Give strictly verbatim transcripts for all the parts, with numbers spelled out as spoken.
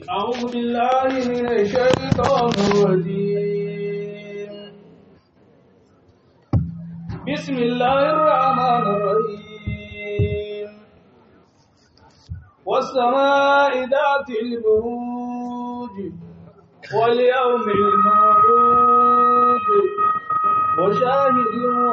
أعوذ بالله من الشيطان الرجيم بسم الله الرحمن الرحيم والسماء ذات البروج واليوم الموعود وشاهد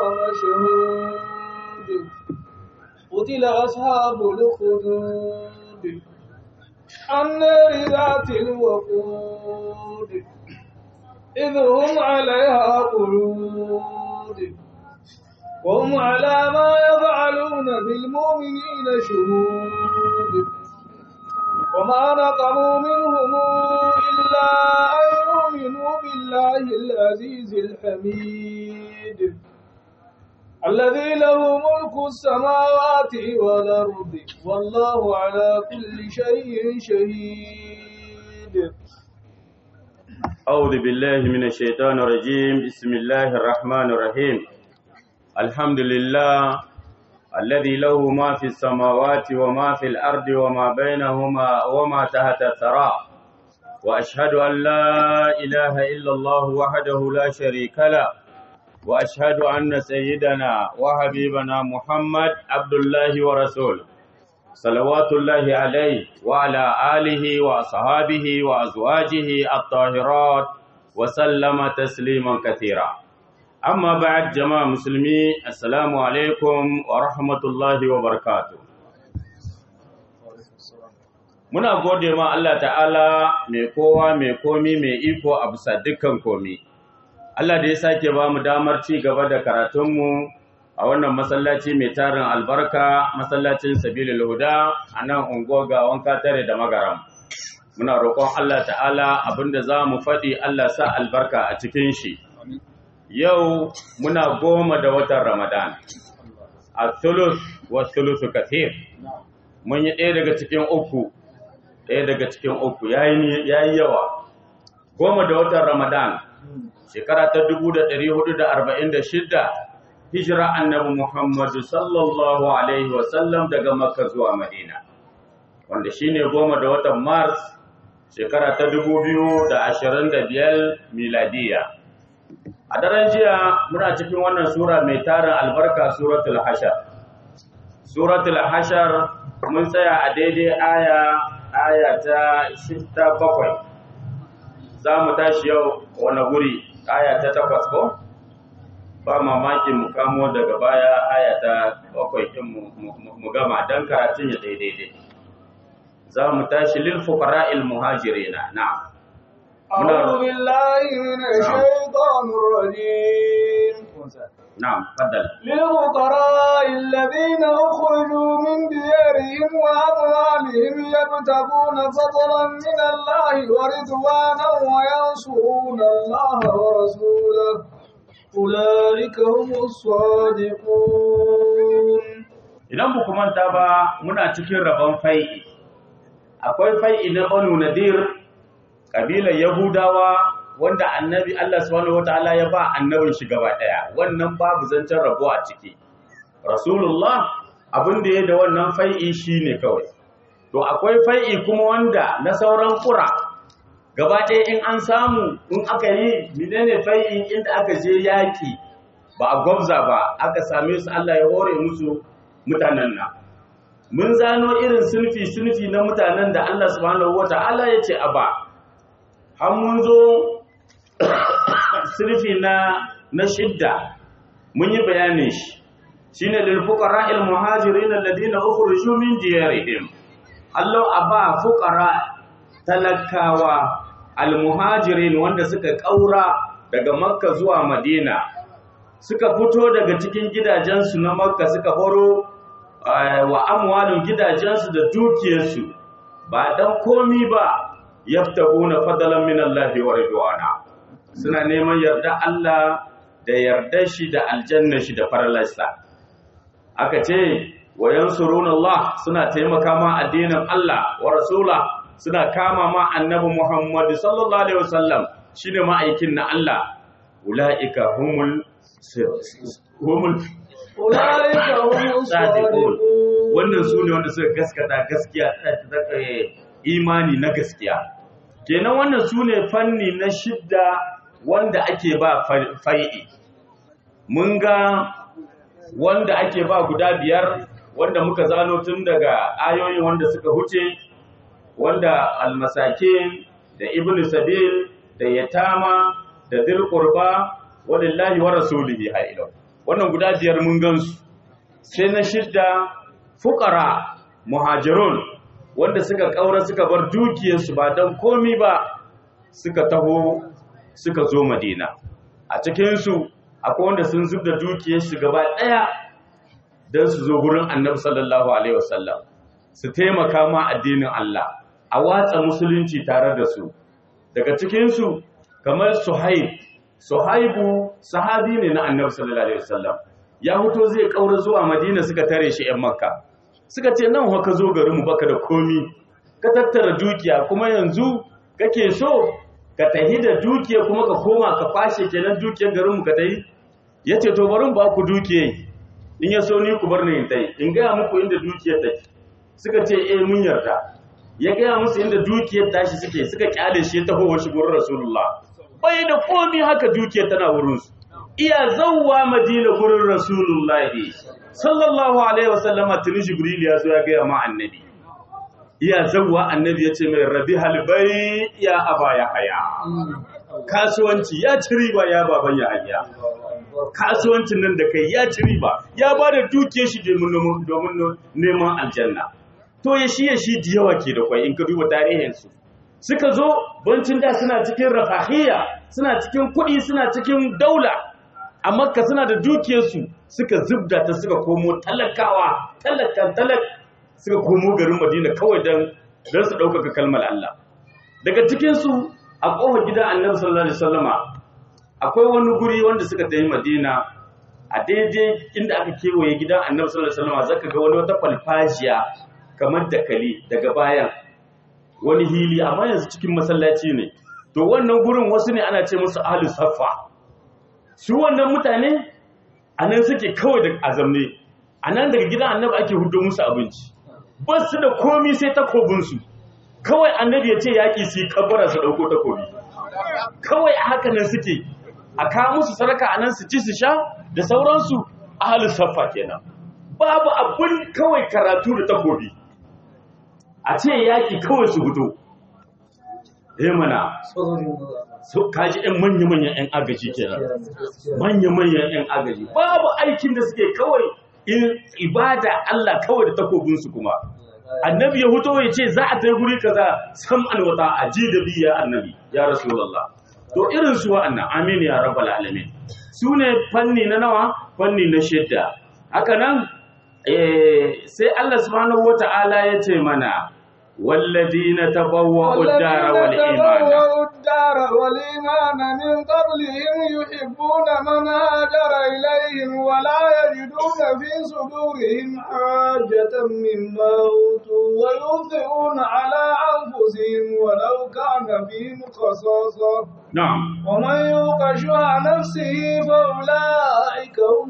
ومشهود قتل أصحاب الأخدود النار ذات الوقود إذ هم عليها قعود وهم على ما يفعلون بالمؤمنين شهود وما نقموا منهم إلا أن يؤمنوا بالله العزيز الحميد الذي له ملك السماوات والأرض والله على كل شيء شهيد. أعوذ بالله من الشيطان الرجيم. بسم الله الرحمن الرحيم. الحمد لله الذي له ما في السماوات وما في الأرض وما بينهما وما تحت الثرى، وأشهد أن لا إله إلا الله وحده لا شريك له، وأشهد أن سيدنا وحبيبنا محمد عبد الله ورسوله صلوات الله عليه وعلى آله وأصحابه وأزواجه الطاهرات وسلم تسليما كثيرا. أما بعد جماعة مسلمي، السلام عليكم ورحمة الله وبركاته. Muna gode ma Allah ta'ala mai kowa mai komi mai iko a bisa dukkan komi. Allah da ya sake ba mu damar ci gaba da karatunmu a wannan masallaci mai tarin albarka, masallacin Sabilul Huda a nan unguwar Gawan Katare da Magaram. Muna roƙon Allah ta'ala abinda za mu faɗi Allah sa albarka a cikin shi. Yau muna goma da watan Ramadan. Al-Thuluth wa Thuluthu Kathir. Mun yi ɗaya daga cikin uku, ɗaya daga cikin uku yayi yawa. Goma da watan Ramadan. Shekara ta dubu da ɗari hudu da arba'in da shida hijira annabi Muhammadu sallallahu alaihi wasallam daga Makka zuwa Madina, wanda shine goma da watan Mars shekara ta dubu biyu da ashirin da biyar miladiya. A daren jiya muna cikin wannan sura mai tarin albarka, suratul Hashar. Suratul Hashar mun tsaya a daidai aya aya ta bakwai. Za mu tashi yau wani guri aya ta takwas ko? Ba mamaki mu kamo daga baya aya ta bakwai ɗin mu gama don karatun ya daidai. Za mu tashi lil fuqara'il muhajirina. Na'am. أعوذ بالله من الشيطان الرجيم. نعم تفضل. للفقراء الذين أخرجوا من ديارهم وأموالهم يبتغون فضلا من الله ورضوانا وينصرون الله ورسوله أولئك هم الصادقون. Idan ba ku manta ba muna cikin rabon fai'i. Akwai fai'i na Banu Nadir, kabilar Yahudawa, wanda annabi Allah subhanahu wataala ya ba annabin shi gaba daya. Wannan babu zancen rabo a ciki. Rasulullah abin da ya da wannan fai'i shine kawai. To akwai fai'i kuma wanda na sauran qura gaba daya in an samu, in aka yi menene fai'i inda aka je yaki ba a gwabza ba, aka same su Allah ya hore musu mutanen nan. Mun zano irin sunfi sunfi na mutanen da Allah subhanahu wataala ya ce a ba. Har mun zo sirfi na na shidda mun yi bayanin shi, shine lil fuqara'il muhajirin alladhina ukhriju min diyarihim. Allah aba fuqara talakawa al muhajirin wanda suka kaura daga Makka zuwa Madina, suka fito daga cikin gidajensu na Makka, suka horo wa amwalin gidajensu da dukiyarsu ba dan komi ba, yaftabuna fadlan min Allah wa ridwana, suna neman yarda Allah da yarda shi da aljanna shi da faralarsa. Aka ce wa yansuruna Allah, suna taimaka ma addinin Allah wa rasula, suna kama ma annabi Muhammad sallallahu alaihi wasallam, shine ma'aikin na Allah. Ulaika humul humul ulaika humus sadiqun. Wannan sune wanda suka gaskata gaskiya, imani na gaskiya. kenan wannan sune fanni na shidda wanda ake ba fai'i. Mun ga wanda ake ba guda biyar wanda muka zano tun daga ayoyin wanda suka huce, wanda almasakin da ibnu sabil da yatama da dhil qurba walillahi wa rasulihi hailo. Wannan guda biyar mun gansu. Sai na shidda fuqara muhajirun wanda suka kaura suka bar dukiyarsu ba dan komi ba suka taho suka zo Madina. A cikin su akwai wanda sun zubda dukiyarsu gaba daya dan su zo gurin Annabi sallallahu alaihi wasallam su taimaka ma addinin Allah, a watsa musulunci tare da su. Daga cikin su kamar Suhaib, Suhaibu sahabi ne na Annabi sallallahu alaihi wasallam. Ya huto zai kaura zuwa Madina, suka tare shi ƴan Makka. Suka ce nan haka zo garin mu baka da komi, ka tattara dukiya kuma yanzu kake so ka tahi da dukiya kuma ka koma ka fashe kenan dukiyar garin mu ka tahi. Yace to barin ba ku dukiya, in ya so ni ku bar ni in tahi, in ga muku inda dukiyar take. Suka ce eh mun yarda. Ya ga musu inda dukiyar tashi suke, suka kyale shi ta howa shi gurin Rasulullah. Bai da komi haka dukiyar tana wurin su. Iya zawwa Madina gurin Rasulullah sallallahu alaihi wasallama, tuni Jibril ya zo ya ga ma annabi. Iya zawwa annabi ya ce mai rabi halbai ya aba ya haya. Kasuwanci ya ci riba ya baban ya haya. Kasuwancin nan da kai ya ci riba, ya ba da dukiyar shi domin neman aljanna. To ya shi ya shi da yawa ke da kwai in ka duba tarihinsu. Suka zo bancin da suna cikin rafahiyya, suna cikin kuɗi, suna cikin daula. A Makka suna da dukiyarsu, suka zubda ta suka komo talakawa, talakan talak, suka komo garin Madina kawai don don su ɗaukaka kalmar Allah. Daga cikinsu a ƙofar gidan Annabi sallallahu alaihi wasallama akwai wani guri wanda suka tafi Madina, a daidai inda aka kewaye gidan Annabi sallallahu alaihi wasallama zaka ga wani wata falfajiya kamar dakali daga bayan wani hili, amma yanzu cikin masallaci ne. To wannan gurin wasu ne ana ce musu ahlus saffa. Su wannan mutane a nan suke kawai da azamne, a nan daga gidan Annabi ake hudo musu abinci, ba su da komi sai takobinsu. Kawai Annabi ya ce yaƙi su yi kabbara su ɗauko takobi, kawai a haka nan suke, a kawo musu sadaka a nan su ci su sha da sauransu. Ahlus saffa kenan, babu abin kawai karatu da takobi, a ce yaƙi kawai su fito. Eh mana so kaji ɗan manya-manyan ‘yan agaji kenan, manya-manyan ‘yan agaji babu aikin da suke, kawai ibada Allah kawai da takobinsu. Kuma Annabi ya huto ya ce za a ta guri kaza, sam'an wata a ji da biya Annabi ya Rasulullah. To irin su wa'annan, amin ya rabbal alamin, su ne fanni na nawa, fanni na shidda. Haka nan sai Allah subhanahu wata'ala ya ce mana والذين تبوأوا الدار والإيمان الدار والإيمان من قبلهم يحبون من هاجر إليهم ولا يجدون في صدورهم حاجة مما أوتوا ويؤثرون على أنفسهم ولو كان بهم خصاصة. نعم. ومن يوق شح نفسه فأولئك هم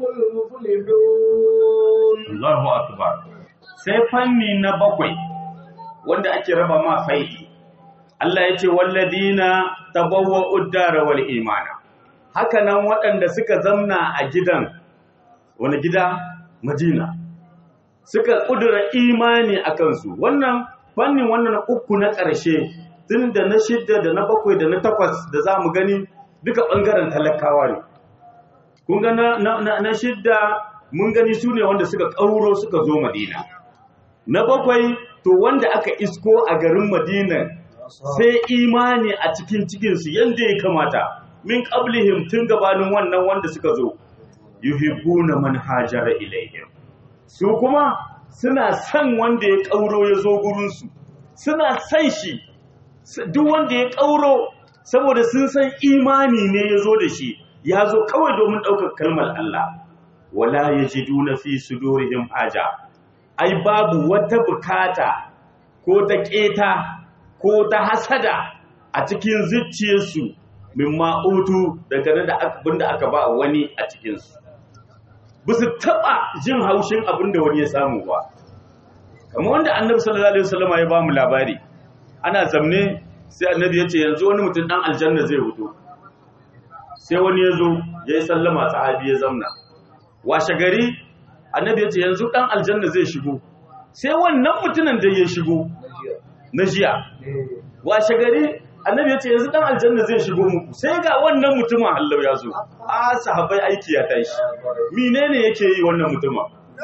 المفلحون. الله أكبر. سيفني نبقي wanda ake raba ma faidi. Allah ya ce walladina tabawwa'ud dara wal imana. Haka nan waɗanda suka zamna a gidan, wani gida? Madina. Suka kudura imani a kansu. Wannan fannin wannan uku na ƙarshe, tun da na shidda da na bakwai da na takwas da za mu gani duka ɓangaren talakawa ne. Kun ga na, na, na, na shidda mun gani su ne wanda suka ƙauro suka zo Madina. Na bakwai to wanda aka isko a garin Madina sai imani a cikin cikinsu yadda ya kamata, min qablihim tun gabanin wannan wanda suka zo, yuhibbuna man hajara ilaihim, su kuma suna son wanda ya kauro ya zo gurinsu, suna son shi, duk wanda ya kauro saboda sun san imani ne ya zo da shi, ya zo kawai domin ɗaukar kalmar Allah. Wala yajiduna fi sudurihim haja, ai babu wata bukata ko ta keta ko ta hasada a cikin zuciyarsu min ma'utu daga da abinda aka ba wani a cikinsu. Ba su taɓa jin haushin abinda wani ya samu ba. Kamar wanda Annabi sallallahu alaihi wasallam ya ba mu labari, ana zamne sai annabi ya ce yanzu wani mutum dan aljanna zai fito sai wani ya zo ya yi sallama sahabi ya zamna washe gari annabi ya ce yanzu dan aljanna zai shigo sai wannan mutumin da ya shigo na jiya washe gari annabi ya ce yanzu dan aljanna zai shigo muku sai ga wannan mutumin hallau ya zo a sahabbai aiki ya tashi menene yake yi wannan mutumin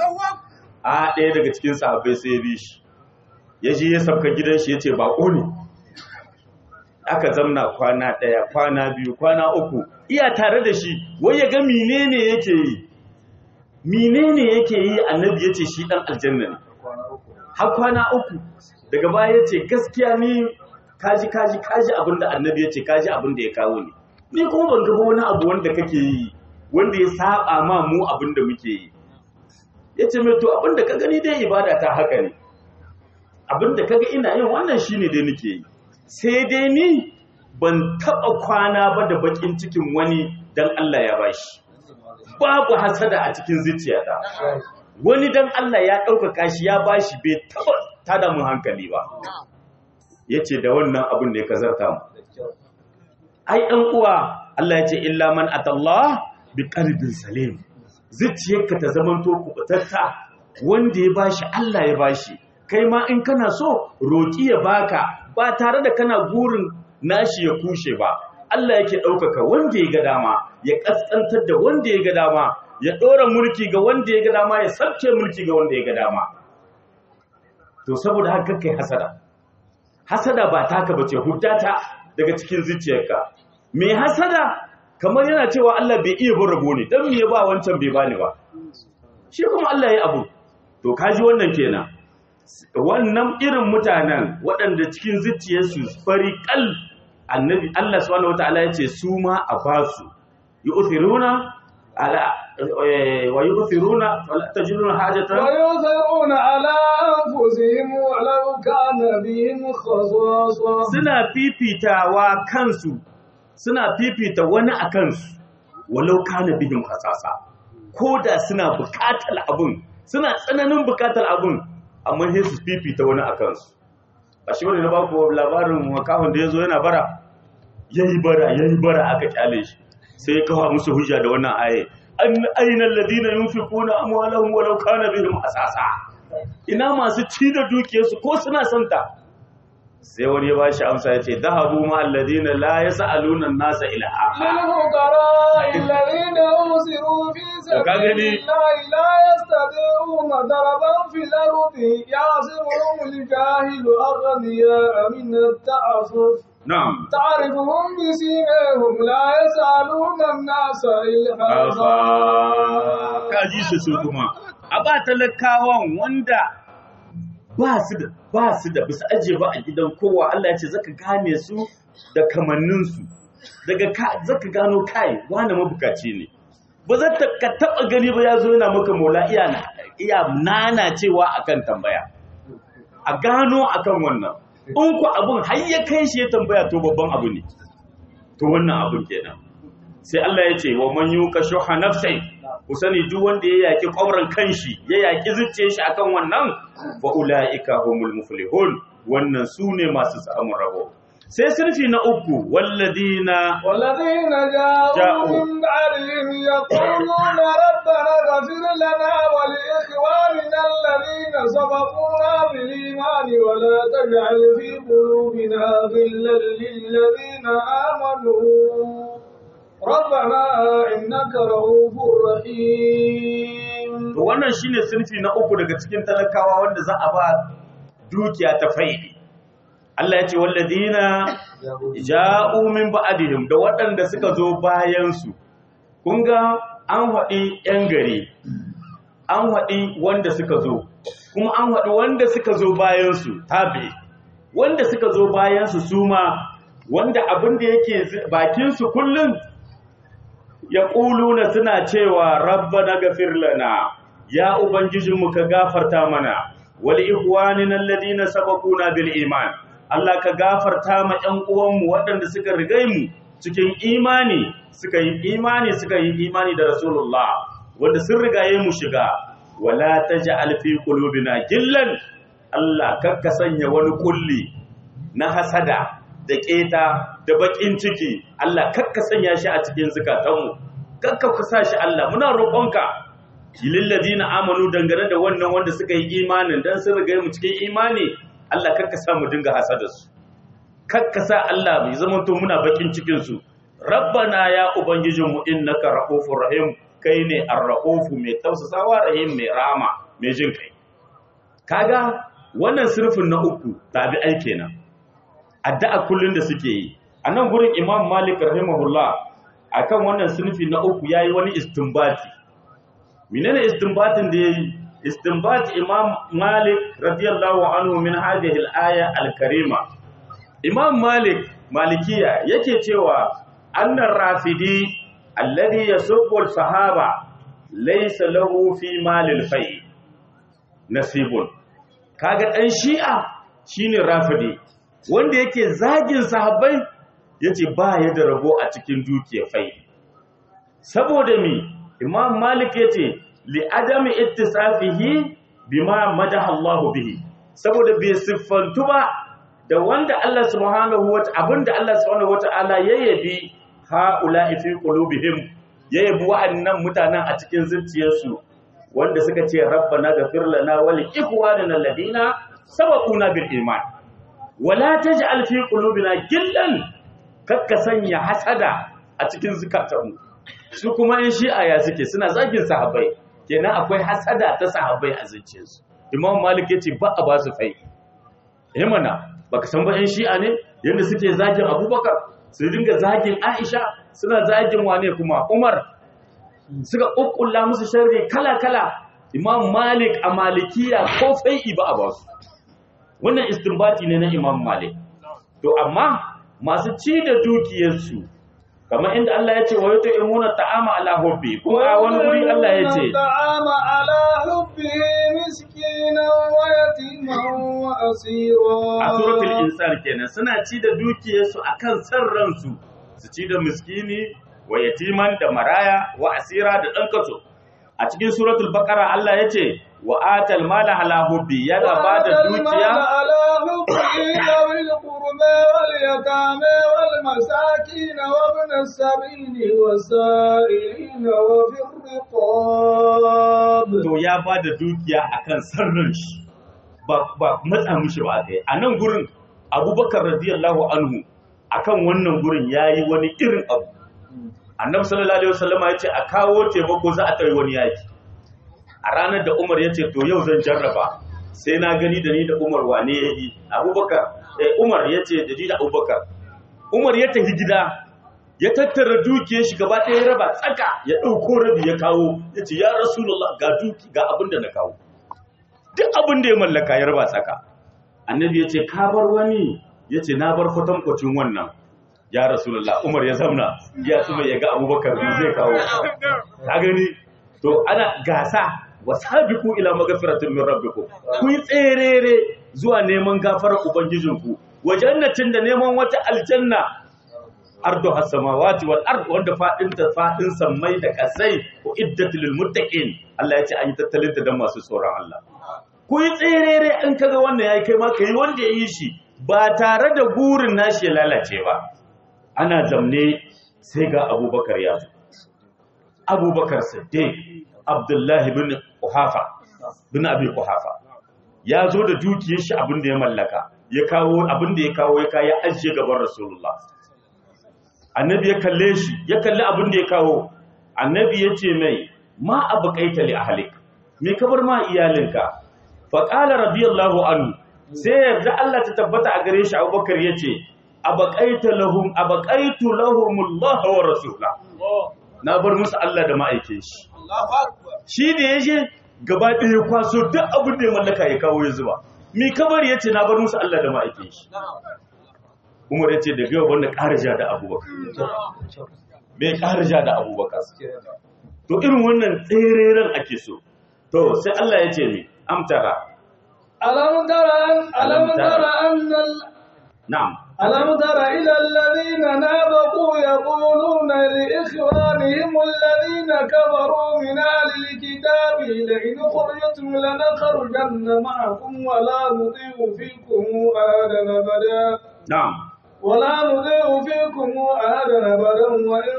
a ɗaya daga cikin sahabbai sai ya bi shi ya ji ya sabka gidan shi ya ce bako ne aka zamna kwana ɗaya kwana biyu kwana uku iya tare da shi wai ya ga menene yake yi menene yake yi annabi ya ce shi dan aljanna ne har kwana uku daga baya ya ce gaskiya ni kaji kaji kaji abinda annabi ya ce kaji abinda ya kawo ni ni kuma ban ga wani abu wanda kake yi wanda ya saba ma mu abinda muke yi yace mai to abinda ka gani dai ibada ta haka ne abinda kaga ina yin wannan shine dai nake yi sai dai ni ban taba kwana ba da bakin cikin wani dan Allah ya bashi babu hasada a cikin zuciyata wani dan Allah ya ɗaukaka shi ya bashi bai taba tada mun hankali ba yace da wannan abin da ya kazarta mu ai dan uwa Allah yace illa man atallah bi qalbin salim zuciyarka ta zamanto kubutatta wanda ya bashi Allah ya bashi kai ma in kana so roki ya baka ba tare da kana gurin nashi ya kushe ba Allah yake ɗaukaka wanda ya ga dama ya kaskantar da wanda ya ga dama ya ɗora mulki ga wanda ya ga dama ya sabke mulki ga wanda ya ga dama to saboda haka kai hasada hasada ba taka bace huddata daga cikin zuciyarka me hasada kamar yana cewa Allah bai iya bin rabo ne dan me ya ba wancan bai bani ba shi kuma Allah ya abu to kaji wannan kenan wannan irin mutanen waɗanda cikin zuciyarsu fari kal annabi Allah subhanahu wataala yace su ma a basu yu'thiruna ala wa yu'thiruna wala tajiduna hajatan wa yu'thiruna ala anfusihim walau kana bihim khasasa suna fifitawa kansu suna fifita wani a kansu walau kana bihim khasasa koda suna bukatar abun suna tsananin bukatar abun amma sai su fifita wani a kansu a shi wani na baku labarin makahon da ya zo yana bara yayi bara yayi bara aka kyale shi sai ya kawo musu hujja da wannan aye aina alladhina yunfiquna amwalahum walau kana bihim asasa ina masu ci da dukiyarsu ko suna santa sai wani ya bashi amsa yace dhahabu ma alladhina la yasaluna an-nasa ilaha lil fuqara alladhina usiru fi sabilillahi la yastati'una daraban fil ardi yahsibuhum al-jahilu aghniya min at-ta'affuf na'am ta'rifuhum bi simahum la yasaluna an-nasa ilhafa kaji su su kuma a ba talakawan wanda ba su da ba su da bisa aje ba a gidan kowa Allah ya ce zaka gane su da kamannin su daga zaka gano kai wani mabukaci ne ba za ta ka taba gani ba yazo yana maka mola iya iya nana cewa akan tambaya a gano akan wannan in ku abun har ya kai shi ya tambaya to babban abu ne to wannan abun kenan sai Allah ya ce wa man yukashuha nafsai ku sani duk wanda ya yaki kwauran kanshi ya yaki zuciyar shi akan wannan fa ulaika humul muflihun wannan sune masu samun rabo sai sirfi na uku walladina walladina ja'u min ba'dihim yaquluna rabbana ighfir lana wa li ikhwanina alladhina sabaquna bil iman wa la taj'al fi qulubina ghillan lil ladina amanu rabbana innaka ra'ufur rahim wannan shine sirfi na uku daga cikin talakawa wanda za a ba dukiya ta faidi Allah ya ce walladina ja'u min ba'dihim da waɗanda suka zo bayan su kun ga an haɗi ƴan gari an haɗi wanda suka zo kuma an haɗi wanda suka zo bayan su tabi wanda suka zo bayan su suma wanda abin da yake bakin su kullun yaquluna suna cewa rabbana ghafir lana ya ubangijinmu ka gafarta mana wal ikhwanina alladhina sabaquna bil iman Allah ka gafarta ma ƴan uwanmu waɗanda suka rigai mu cikin imani suka yi imani suka yi imani da Rasulullah wanda sun rigaye mu shiga wala taj'al fi qulubina gillan Allah kakka sanya wani kulli na hasada da keta da bakin ciki Allah kakka sanya shi a cikin zukatanmu kakka kusa shi Allah muna roƙonka lil ladina amanu dangane da wannan wanda suka yi imanin dan sun riga mu cikin imani Allah kakka sa mu dinga hasada su kakka sa Allah bai zama to muna bakin cikin su rabbana ya ubangijinmu innaka raufur rahim kai ne ar-raufu mai tausasawa rahim mai rahama mai jin kai kaga wannan sirfin na uku tabi'ai kenan addu'a kullun da suke yi anan gurin Imam Malik rahimahullah akan wannan sirfi na uku yayi wani istinbati menene istinbatin da yayi istinbat Imam Malik radiyallahu anhu min hadhihi al-aya al-karima Imam Malik malikiya yake cewa annar rafidi alladhi yasubbu al-sahaba laysa lahu fi malil fai nasibun kaga dan shi'a shine rafidi wanda yake zagin sahabbai yace ba ya da rabo a cikin dukiyar fai saboda mi Imam Malik yace li adami ittisafihi bima madaha Allah bihi saboda bai siffantu ba da wanda Allah subhanahu wa ta'ala abinda Allah subhanahu wa ta'ala yayyabi haula'i fi qulubihim yayyabi wa'annan mutanen a cikin zuciyarsu wanda suka ce rabbana ghfir lana wa li ikhwanina alladina sabaquna bil iman wala taj'al fi qulubina gillan kakka sanya hasada a cikin zukatanmu su kuma in shi'a ya suke suna zagin sahabbai kenan akwai hasada ta sahabbai a zuciyarsu Imam Malik yace ba a ba su fai eh mana baka san ba in shi'a ne yanda suke zagin Abubakar su dinga zagin Aisha suna zagin wane kuma Umar suka kokkulla musu sharri kala-kala Imam Malik a Malikiya ko fai'i ba a ba su wannan istinbati ne na Imam Malik to amma masu ci da dukiyarsu kamar inda Allah ya ce wa yato imuna ta'ama ala hubbi ko a wani wuri Allah ya ce ta'ama ala hubbi miskina wa yatiman wa asira a suratul insan kenan suna ci da dukiyarsu akan san ransu su ci da miskini wa yatiman da maraya wa asira da dan kaso a cikin suratul baqara Allah ya ce wa atal mala ala hubbi yana bada dukiya ala hubbi lil qurba wal yatama wal masakin wa ibn as-sabil was-sa'ilin wa fir riqab to ya bada dukiya akan sarrin shi ba ba matsa mishi ba kai anan gurin Abubakar radiyallahu anhu akan wannan gurin yayi wani irin abu Annabi sallallahu alaihi wasallama yace a kawo taimako za a kai wani yaki a ranar da Umar ya ce to yau zan jarraba sai na gani da ni da Umar wane ya yi Abubakar eh Umar ya ce da ni da Abubakar Umar ya tafi gida ya tattara dukiyar shi gaba ɗaya ya raba tsaka ya ɗauko rabi ya kawo ya ce ya Rasulullah ga duki ga abin da na kawo duk abin da ya mallaka ya raba tsaka Annabi ya ce ka bar wani ya ce na bar kwatankwacin wannan ya Rasulullah Umar ya zamna ya tsuma ya ga Abubakar zai kawo ka gani to ana gasa wasabiqu ila magfiratin min rabbikum ku yi tserere zuwa neman gafarar ubangijinku wa jannatin da neman wata aljanna ardu has-samawati wal ard wanda fadin ta fadin sammai da kasai ko iddatul lil muttaqin Allah ya ce an yi tattalin ta dan masu tsoron Allah ku yi tserere in kaga wannan yayi kai ma kai wanda yayi shi ba tare da gurin nashi ya lalace ba ana zamne sai ga Abubakar ya zo Abubakar Siddiq Abdullahi bin Quhafa bin Abi Quhafa ya zo da dukiyar shi abin da ya mallaka ya kawo abin da ya kawo ya kai ya ajiye gaban Rasulullah Annabi ya kalle shi ya kalli abin da ya kawo Annabi ya ce mai ma abqaita li ahlik me kabar ma iyalinka fa qala radiyallahu anhu sai yarda Allah ta tabbata a gare shi Abubakar yace abqaita lahum abqaitu lahumullah wa rasuluhu na bar musu Allah da ma'aikin shi shi da ya je gaba ɗaya kwaso duk abin da ya mallaka ya kawo ya zuba mi kabar ya ce na bar musu Allah da ma'aikin shi Umar ya ce da gaba wanda ƙarja da Abubakar bai ƙarja da Abubakar to irin wannan tsereren ake so to sai Allah ya ce mi amtara alam tara alam tara annal na'am ألم تر إلى الذين نافقوا يقولون لإخوانهم الذين كفروا من أهل الكتاب لئن خرجتم لنخرجن معكم ولا نطيع فيكم أحدا أبدا نعم ولا نضيع فيكم أحدا أبدا وإن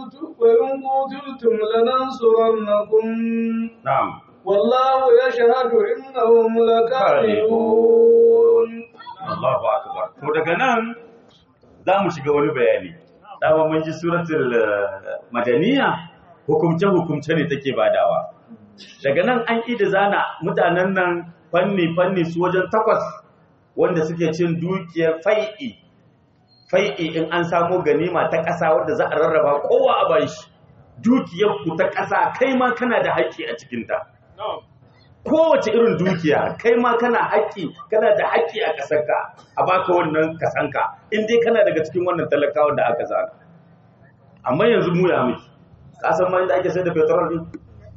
قتلتم لننصرنكم نعم والله يشهد إنهم لكاذبون. Allahu akbar. To daga nan za mu shiga wani bayani. Dama mun ji suratul madaniya hukumce hukumce ne take badawa. Daga nan an ida zana mutanen nan fanni fanni su wajen takwas wanda suke cin dukiyar fai'i. Fai'i in an samo ganima ta ƙasa wanda za a rarraba kowa a bashi. Dukiyar ku ta ƙasa kai ma kana da haƙƙi a cikinta. Kowace irin dukiya kai ma kana haƙƙi kana da haƙƙi a ƙasarka a baka wannan kasanka in dai kana daga cikin wannan talakawan da aka zana. Amma yanzu mu ya miki ka san ma inda ake sai da petrol din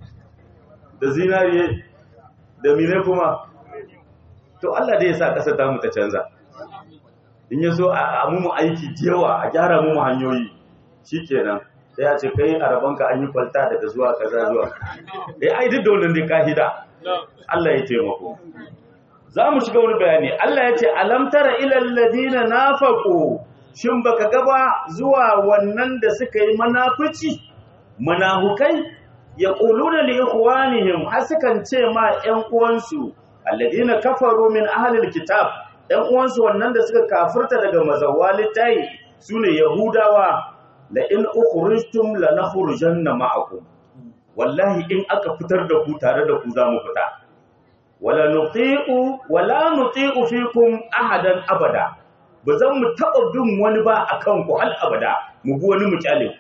da zinariye da mine kuma to Allah dai ya sa ƙasar ta mu ta canza. In ya so a mu mu aiki jewa a gyara mu mu hanyoyi shikenan sai ya ce kai a rabanka an yi kwalta daga zuwa kaza zuwa eh ai duk da wannan dai kahida Allah ya taimako. Za mu shiga wani bayani. Allah ya ce, Alam tara ilal ladina nafaqu, shin baka gaba zuwa wannan da suka yi manafici, manahukai, ya ƙuluna li ikhwanihim har sukan ce ma ‘yan uwansu, alladina kafaru min ahlil kitab, ‘yan uwansu wannan da suka kafirta daga mazawalitai su ne Yahudawa, la in ukhrijtum la nakhrujanna ma'akum. Wallahi in aka fitar da ku tare da ku za mu fita wala nuti'u wala nuti'u fikum ahadan abada ba zan mu taɓa bin wani ba akan ku hal abada mu bi wani mu kyale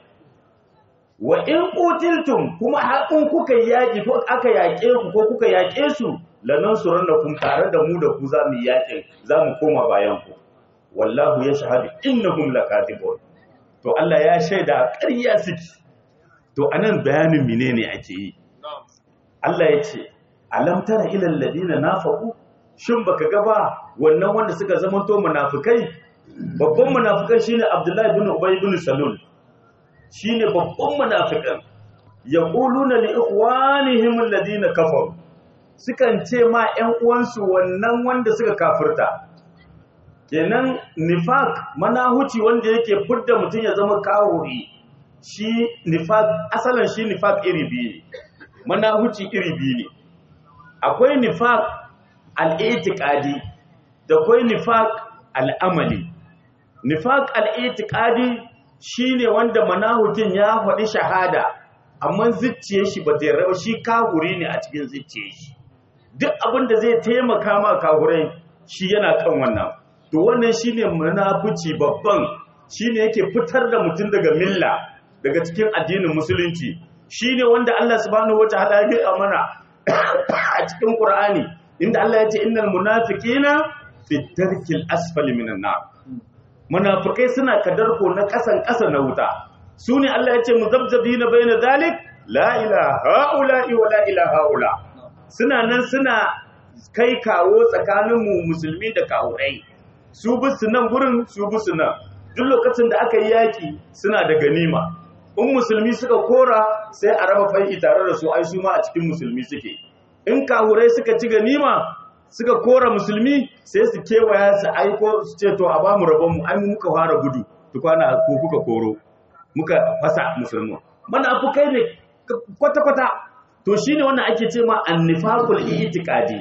wa in qutiltum kuma haƙin kuka yaƙi ko aka yaƙe ku ko kuka yaƙe su lanansurannakum tare da mu da ku za mu yaƙe za mu koma bayan ku wallahu yashhadu innahum lakatibun to Allah ya shaida ƙarya suke. To anan bayanin menene ake yi? Allah ya ce, Alam tara ilal ladina nafaqu, shin baka ga ba wannan wanda suka zamanto munafikai? Babban munafikan shine Abdullah ibn Ubay ibn Salul. Shine babban munafikan. Yaquluna li ikhwanihim alladina kafaru. Sukan ce ma ƴan uwansu wannan wanda suka kafirta. Kenan nifaq manahuci wanda yake fudda mutun ya zama kafiri. Shi nifaq asalan shi nifaq iri biyu ne manahuci iri biyu ne akwai nifaq al-i'tiqadi da akwai nifaq al-amali. Nifaq al-i'tiqadi shine wanda manahukin ya faɗi shahada amma zuciyar shi ba ta yarda shi kafiri ne a cikin zuciyar shi duk abin da zai taimaka ma kafirai shi yana kan wannan to wannan shine munafici babban shine yake fitar da mutum daga milla daga cikin addinin musulunci shine wanda Allah subhanahu wataala ya gaya mana a cikin Qur'ani inda Allah ya ce innal munafiqina fi darkil asfali minan nar munafikai suna kadarko na kasan kasa na wuta sune Allah ya ce muzabzabina baina zalik la ilaha illa wa la ilaha illa suna nan suna kai kawo tsakanin mu musulmi da kawurai su bisu nan gurin su bisu nan duk lokacin da aka yi yaki suna da ganima in musulmi suka kora sai a raba fai'i tare da su ai su ma a cikin musulmi suke in kahurai suka ci ganima suka kora musulmi sai su kewaya su aiko su ce to a ba mu rabon mu ai mu muka fara gudu tukwana ko kuka koro muka fasa musulmi mana afukai ne kwata kwata to shine wannan ake ce ma annifaqul i'tiqadi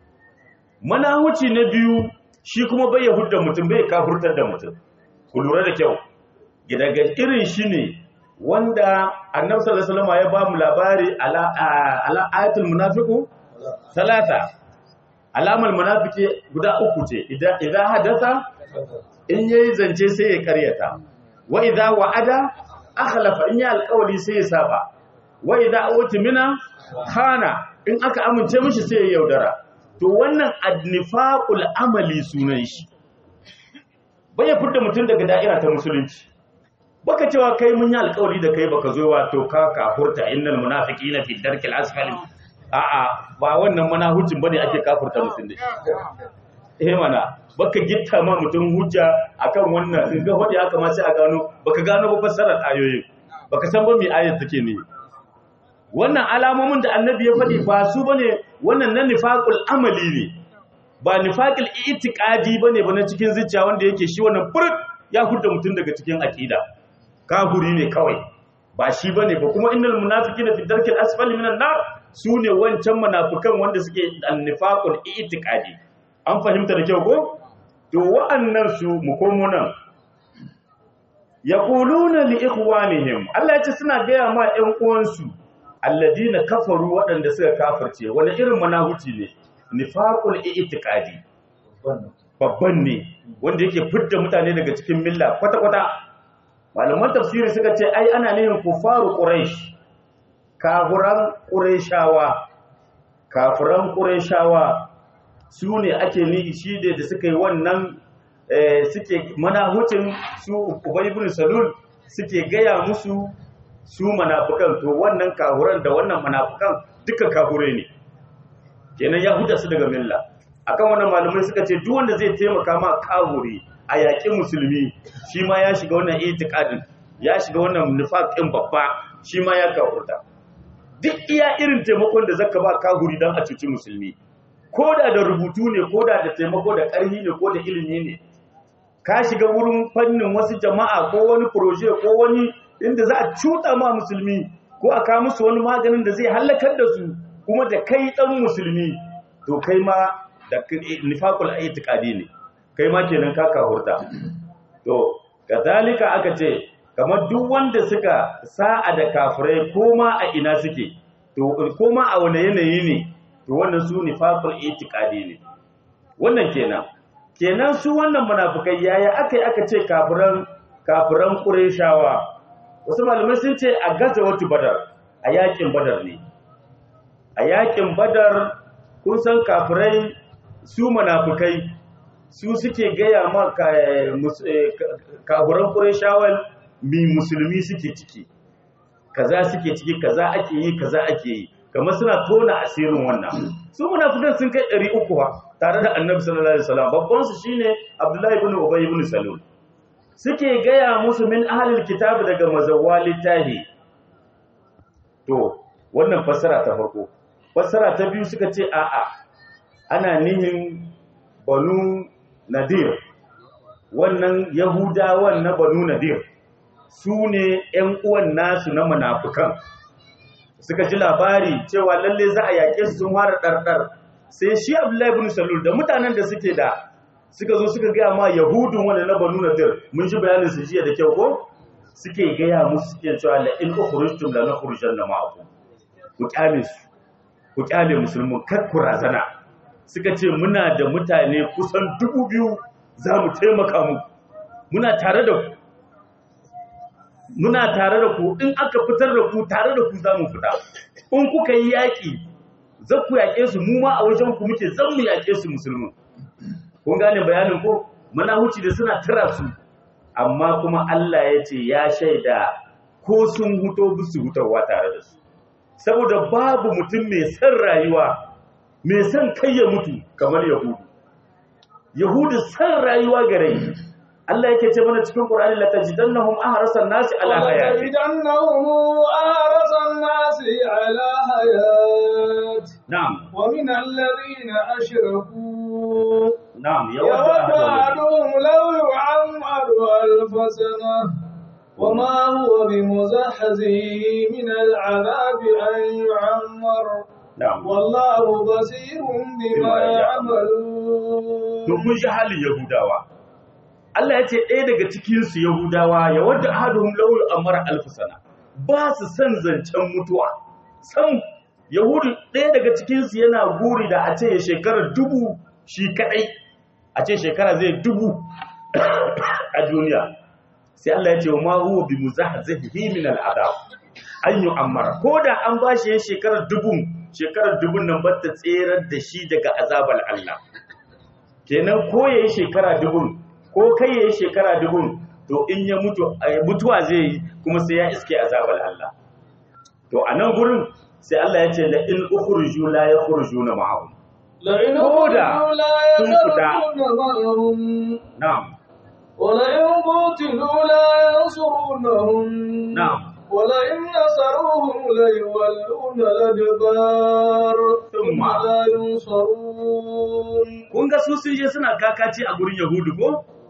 manahuci na biyu shi kuma bai yahudda mutum bai kafurtar da mutum ku lura da kyau daga irin shi ne wanda annabi sallallahu alaihi wasallam ya ba mu labari ala ala ayatul munafiqu salata alamar munafiki guda uku ce idan idan hadatha in yayi zance sai ya karyata wa idza wa'ada akhlafa in ya alqawli sai ya saba wa idza utimina khana in aka amince mishi sai ya yaudara to wannan adnifaqul amali sunan shi bai furta mutum daga da'ira ta musulunci baka cewa kai mun yi alƙawari da kai baka zo wato ka kafurta innal munafiqina fi darkil asfali a'a ba wannan manahucin bane ake kafurta mutum da eh mana baka gitta ma mutum hujja akan wannan in ga hodi haka ma sai a gano baka gano ba fassarar ayoyin baka san ba me ayat take ne wannan alamomin da annabi ya faɗi ba su bane wannan na nifaqul amali ne ba nifaqul i'tiqadi bane ba na cikin zuciya wanda yake shi wannan furut ya hudda mutum daga cikin aqida kafiri ne kawai ba shi bane ba kuma innal munafiqina fi darkil asfali minan nar sune wancan munafikan wanda suke annifaqul i'tiqadi an fahimta da kyau ko to wa'annan su mu komo nan yaquluna li ikhwanihim Allah ya ce suna gaya ma ƴan uwansu alladina kafaru waɗanda suka kafirce wani irin munafici ne nifaqul i'tiqadi babban ne wanda yake fidda mutane daga cikin milla kwata kwata malaman tafsiri suka ce ai ana nihin kufaru quraish kafiran qurayshawa kafiran qurayshawa su ne ake nihi shi da suka yi wannan suke manahucin su Ubay ibn Salul suke gaya musu su munafikan to wannan kafiran da wannan munafikan duka kafire ne kenan ya huda su daga milla akan wannan malamai suka ce duk wanda zai taimaka ma kafiri a yaƙi musulmi shi ma ya shiga wannan itiqadin ya shiga wannan nifaqin babba shi ma ya kafurta duk iya irin taimakon da zaka ba kafiri dan a cuci musulmi koda da rubutu ne koda da taimako da ƙarfi ne ko da ilimi ne ka shiga wurin fannin wasu jama'a ko wani proje ko wani inda za a cuta ma musulmi ko a kawo musu wani maganin da zai halakar da su kuma da kai dan musulmi to kai ma da nifaqul itiqadi ne kai ma kenan ka kahurta to kazalika aka ce kamar duk wanda suka sa'a da kafirai koma a ina suke to koma a wani yanayi ne to wannan su nifaqul itiqadi ne wannan kenan kenan su wannan munafikai yaya akai aka ce kafiran kafiran qurayshawa wasu malamai sun ce a gazawatu badar a yakin badar ne a yakin badar kun san kafirai su munafikai su suke gaya ma kafiran qurayshawan mi musulmi suke ciki kaza suke ciki kaza ake yi kaza ake yi kamar suna tona asirin wannan su munafikan sun kai ɗari uku ba tare da annabi sallallahu alaihi wasallam babban su shine abdullahi ibn ubay ibn salul suke gaya musu min ahlul kitab daga mazawali tahi to wannan fassara ta farko fassara ta biyu suka ce a'a ana nihin banu nadir wannan yahudawan na banu nadir su ne ƴan uwan nasu na munafikan suka ji labari cewa lalle za a yaƙe su sun fara ɗarɗar sai shi Abdullahi ibn Salul da mutanen da suke da suka zo suka gaya ma Yahudun wanda na Banu Nadir mun ji bayanin su jiya da kyau ko suke gaya musu suke cewa la in ukhrijtum la nakhrujanna ma'akum ku kyale su ku kyale musulmin kar ku razana suka ce muna da mutane kusan dubu biyu za mu taimaka mu muna tare da ku muna tare da ku in aka fitar da ku tare da ku za mu fita in kuka yi yaƙi za ku yaƙe su mu ma a wajen ku muke zan mu yaƙe su musulmin kun gane bayanin ko muna huci da suna tara su amma kuma Allah ya ce ya shaida ko sun huto bisu hutarwa tare da su saboda babu mutum mai son rayuwa mai son kai ya mutu kamar yahudu yahudu son rayuwa gare Allah yake ce mana cikin Qur'ani la tajidannahum ahrasan nasi ala hayat tajidannahum ahrasan nasi ala hayat na'am wa min alladhina ashraku na'am yawaddu ahaduhum law yu'ammaru alf sana wama huwa bimuzahzihi min al'adab an yu'ammar na'am wallahu basirun bima ya'malun to kun ji halin yahudawa Allah ya ce ɗaya daga cikinsu Yahudawa ya wadda ahaduhum lawul amara alfasana ba su san zancen mutuwa san Yahudu ɗaya daga cikinsu yana guri da a ce ya shekara dubu shi kaɗai a ce shekara zai dubu a duniya sai Allah ya ce wa ma huwa bi muzahzihi min al'adab an yu'ammara ko da an ba shi shekarar dubun shekarar dubun nan ba ta tserar da shi daga azabar Allah kenan ko yayi shekara dubun ko kai yayi shekara dubun to in ya mutu mutuwa zai yi kuma sai ya iske azabar Allah to a nan gurin sai Allah ya ce la in ukhruju la yakhrujuna ma'ahum la in ukhruju la yakhrujuna ma'ahum na'am wa la in qutilu la yansurunahum na'am wa la in nasaruhum la yawalluna al-adbar thumma la yunsarun kun ga su sun je suna kakaci a gurin Yahudu ko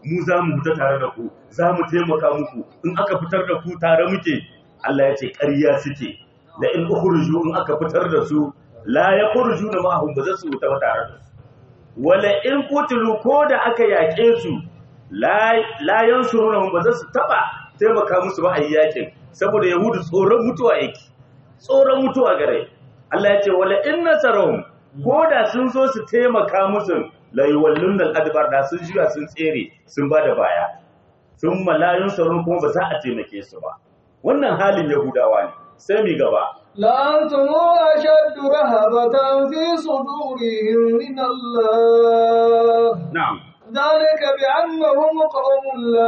mu za mu fita tare da ku za mu taimaka muku in aka fitar da ku tare muke Allah ya ce ƙarya suke la in ukhruju in aka fitar da su la yakhrujuna ma'ahum ba za su fita tare da su wala in qutilu ko da aka yaƙe su la la yansurunahum ba za su taba taimaka musu ba a yakin saboda yahudu tsoron mutuwa yake tsoron mutuwa gare Allah ya ce wala in nasarahum ko da sun zo su taimaka musu la yuwallun al-adbar da sun jiya sun tsere sun bada baya sun malayun sarun kuma ba za a taimake su ba wannan halin yahudawa ne sai mi gaba la antum ashaddu rahabatan fi sudurihim min Allah na'am ذلك بأنهم قوم لا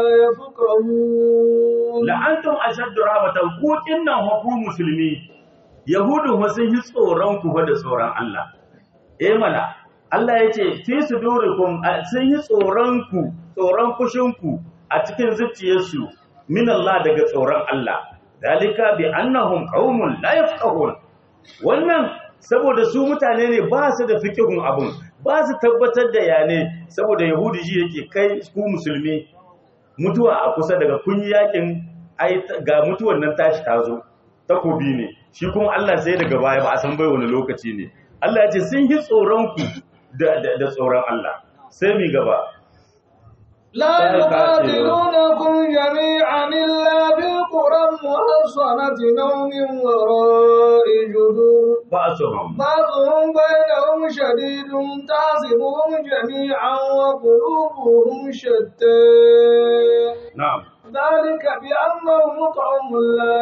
يفقهون la antum ashaddu rahabatan ku innan hu musulmi yahudu fa sun yi tsoron ku fa da tsoron Allah eh mana Allah ya ce fi sudurikum sun yi tsoron ku tsoron kushin ku a cikin zuciyarsu min Allah daga tsoron Allah dalika bi annahum qaumun la yafqahun wannan saboda su mutane ne ba su da fiqhun abun ba su tabbatar da yane saboda yahudi ji yake kai ku musulmi mutuwa a kusa daga kun yakin ai ga mutuwan nan tashi tazo takobi ne shi kuma Allah sai daga baya ba a san bai wani lokaci ne Allah ya ce sun yi tsoron ku da da tsoron Allah sai mi gaba لا يقاتلونكم جميعا إلا بالقرى محصنة أو من وراء جدور ba'suhum بعضهم بينهم شديد تحسبهم جميعا وقلوبهم شتى na'am ذلك بأنهم قوم لا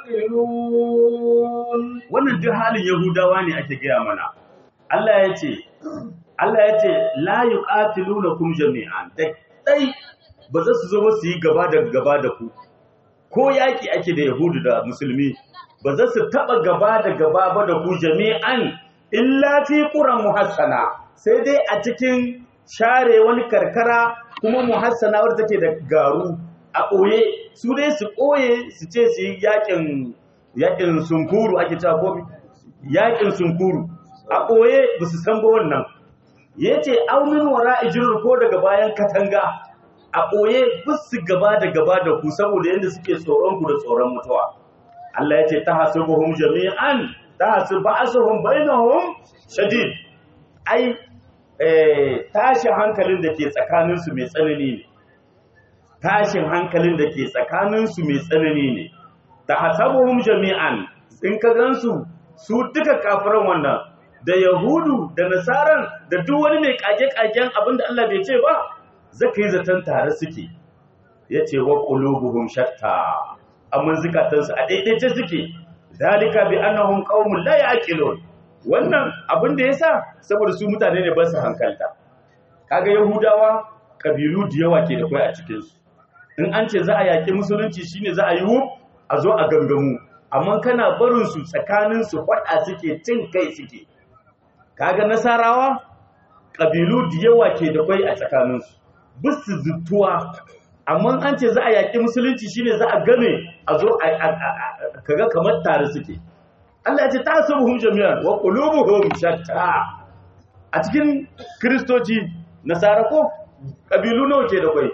يعقلون wannan duk halin yahudawa ne ake gaya mana Allah ya ce Allah ya ce la yuqatilunakum jami'an dai ba za su zo ba su yi gaba da gaba da ku ko yaki ake da yahudu da musulmi ba za su taba gaba da gaba ba da ku jami'an illa fi quran muhassana sai dai a cikin share wani karkara kuma muhassana wadda take da garu a ɓoye su dai su ɓoye su ce su yi yakin yakin sunkuru ake cewa ko yakin sunkuru a ɓoye ba su san ba wannan ya ce aunin wara ijirur ko daga bayan katanga a ɓoye ba su gaba da gaba da ku saboda yadda suke tsoron ku da tsoron mutuwa Allah ya ce ta hasubuhum jami'an ta hasu ba'asuhum bainahum shadid ai eh tashi hankalin da ke tsakanin su mai tsanani ne tashin hankalin da ke tsakanin su mai tsanani ne ta hasabuhum jami'an in ka gansu su duka kafiran wannan da yahudu da nasaran da duk wani mai kage-kagen abinda Allah bai ce ba zaka yi zaton tare suke yace wa qulubuhum shatta amma zakatansu a daidaice suke dalika bi annahum qaumun la yaqilun wannan abinda yasa saboda su mutane ne ba su hankalta kaga yahudawa kabilu da yawa ke da kai a cikin su in an ce za a yaki musulunci shine za a yi hu a zo a gangamu amma kana barin su tsakanin su fada suke cin kai suke kaga nasarawa kabilu da yawa ke da kai a tsakaninsu bisu zutuwa amma an ce za a yaki musulunci shine za a game a zo kaga kamar tare suke Allah ya ce tasubuhum jami'an wa qulubuhum shatta a cikin kristoci nasara ko kabilu nawa ke da kai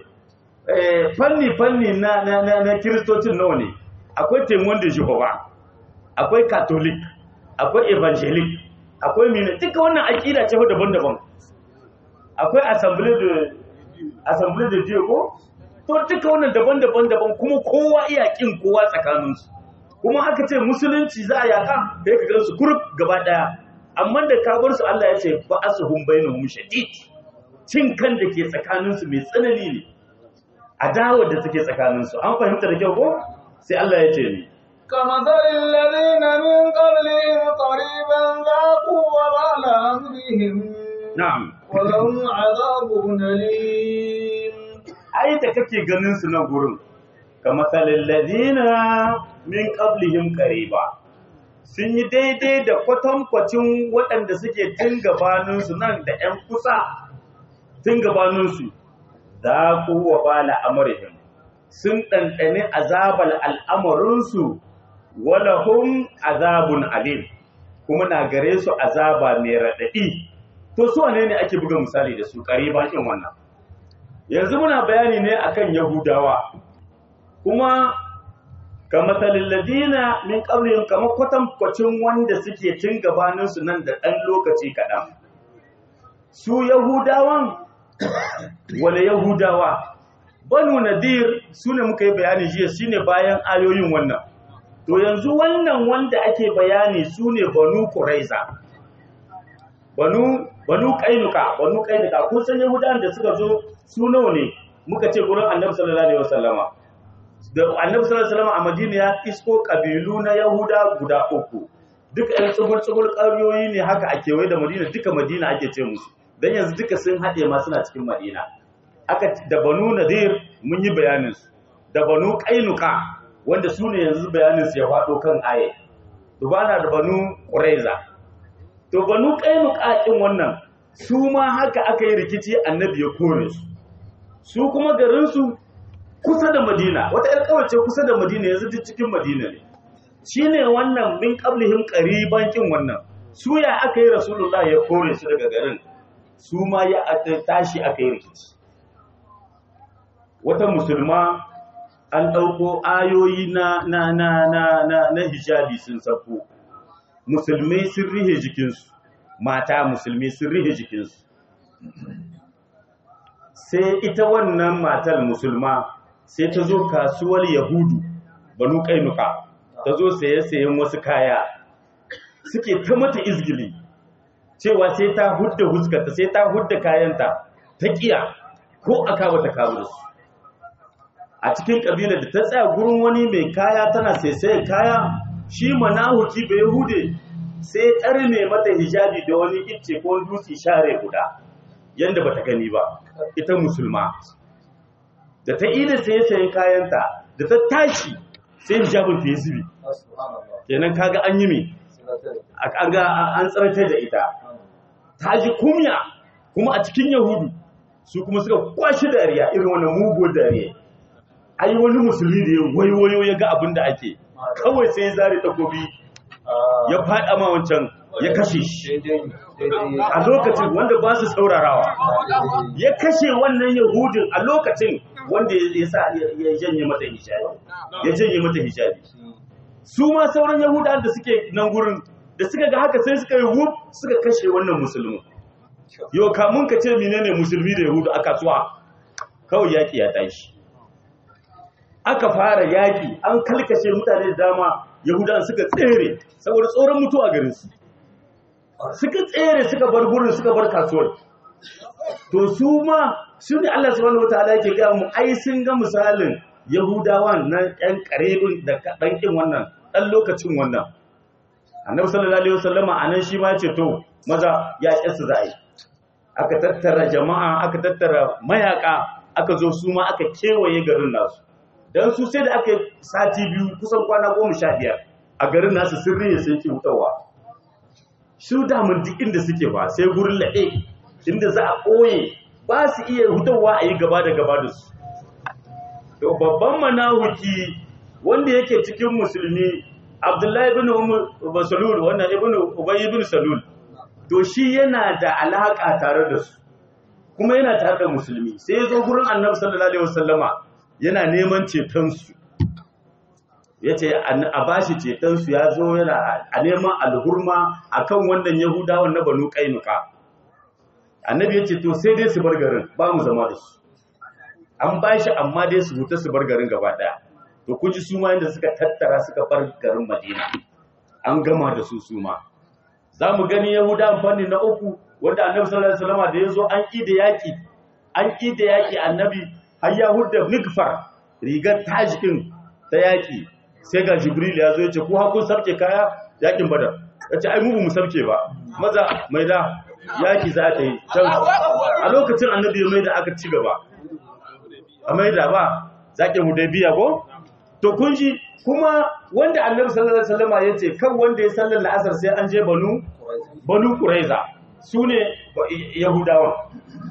eh fanni fanni na na na kristocin nawa ne akwai Témoin de Jéhovah akwai Catholic akwai Evangelic akwai mine duka wannan aqida ce daban-daban akwai assembly de assembly de Dieu ko to duka wannan daban-daban daban kuma kowa iya kin kowa tsakanin su kuma aka ce musulunci za a yaka kai ka gansu kurub gaba daya amma da ka bar su Allah ya ce ba asuhum bainahum shadid cin kan da ke tsakanin su mai tsanani ne adawa da take tsakanin su an fahimta da kyau ko sai Allah ya ce ni كمثل الذين من قبلهم قريبا ذاقوا وبال أمرهم na'am ولهم عذاب أليم ai da kake ganin su na gurin kamathalil ladina min qablihim qariba sun yi daidai da kwatankwacin waɗanda suke tun gabanin su nan da ƴan kusa tun gabanin su da kuwa bala amrihim sun ɗanɗane azabal al'amarinsu walahum azabun alim kuma na gare su azaba mai raɗaɗi to su wane ne ake buga misali da su ƙariba kin wannan yanzu muna bayani ne akan yahudawa kuma kamathalil ladina min qablihim kamar kwatankwacin wanda suke tun gabaninsu nan da ɗan lokaci kaɗan su yahudawan wala yahudawa banu nadir su ne muka yi bayani jiya shine bayan ayoyin wannan to yanzu wannan wanda ake bayani su ne banu quraiza banu banu kainuka banu kainuka kun san yahudawan da suka zo su nawa ne muka ce gurin annabi sallallahu alaihi wasallama da annabi sallallahu alaihi wasallama a madina ya isko kabilu na yahuda guda uku duka ɗan tsugul tsugul ƙaryoyi ne haka a kewaye da madina duka madina ake ce musu dan yanzu duka sun haɗe ma suna cikin madina aka da banu nadir mun yi bayanin su da banu kainuka wanda su ne yanzu bayanin su ya faɗo kan aye dubana da banu quraiza to banu kainuka din wannan su ma haka aka yi rikici annabi ya kore su su kuma garin su kusa da madina wata ƴar kawace kusa da madina yanzu duk cikin madina ne shine wannan min qablihim qariban kin wannan su ya aka yi rasulullah ya kore su daga garin su ma ya tashi aka yi rikici wata musulma an ɗauko ayoyi na na na na na, na hijabi sun sako musulmai sun rihe jikinsu mata musulmi sun rihe jikinsu sai ita wannan matar musulma sai ta zo kasuwar yahudu banu kainuka ta zo saye-sayen wasu kaya suke ta mata izgili cewa sai ta hudda huskarta sai ta hudda kayanta ta kiya ko aka bata kawo da su a cikin kabilar da ta tsaya gurin wani mai kaya tana saisaye kaya shi manahuki bai yahude sai tsarne mata hijabi da wani icce ko dutse share guda yanda bata gani ba ita musulma da ta ida saye-sayen kayanta da ta tashi sai hijabin ta yi zubi kenan kaga an yi me an ga an tsarata da ita ta ji kumya kuma a cikin yahudu su kuma suka kwashi dariya irin wannan muguwar dariya ai wani musulmi da ya wayo ya ga abin da ake kawai sai ya zare takobi ya fada ma wancan ya kashe shi a lokacin wanda ba su saurarawa ya kashe wannan yahudin a lokacin wanda ya sa ya janye mata hijabi ya janye mata hijabi su ma sauran yahudan da suke nan gurin da suka ga haka sai suka yi wuf suka kashe wannan musulmi yau kamun ka ce menene musulmi da yahudu a kasuwa kawai yaki ya tashi aka fara yaki an kalkashe mutane da dama yahudan suka tsere saboda tsoron mutuwa garin su suka tsere suka bar gurin suka bar kasuwar to su ma su ne Allah subhanahu wataala yake ga mu ai sun ga misalin yahudawan na ɗan karebin da ɗan kin wannan ɗan lokacin wannan annabi sallallahu alaihi wasallama anan shi ma yace to maza ya kissa zai aka tattara jama'a aka tattara mayaka aka zo su ma aka kewaye garin nasu dan su sai da aka sati biyu kusan kwana goma sha biyar a garin nasu sirri sai ke hutawa su da mun duk inda suke ba sai gurin laɗe inda za a ɓoye ba su iya hutawa a yi gaba da gaba da su to babban manahuki wanda yake cikin musulmi Abdullahi ibn Umar Salul wannan ibn Ubay ibn Salul to shi yana da alaka tare da su kuma yana tare da musulmi sai ya zo gurin Annabi sallallahu alaihi wasallama yana neman ceton su yace a bashi ceton su ya zo yana a neman alhurma akan wannan Yahudawan na Banu Qainuqa Annabi yace to sai dai su bar garin ba mu zama da su an bashi amma dai su huta su bar garin gaba daya to kuji su ma inda suka tattara suka bar garin Madina an gama da su su ma zamu gani Yahuda fanni na uku wanda Annabi sallallahu alaihi wasallam da yazo an ki da yaki an ki da yaki Annabi har ya hudda mikfar rigar tajikin ta yaki sai ga Jibril ya zo ya ce ku hakun sabke kaya yakin Badar yace ai mu mu sabke ba maza mai da yaki za ta yi a lokacin Annabi mai da aka ci gaba a mai da ba zake Hudaybiya ko to kun ji kuma wanda Annabi sallallahu alaihi wasallam ya ce kan wanda ya sallar la'asar sai an je banu banu Quraiza sune Yahudawa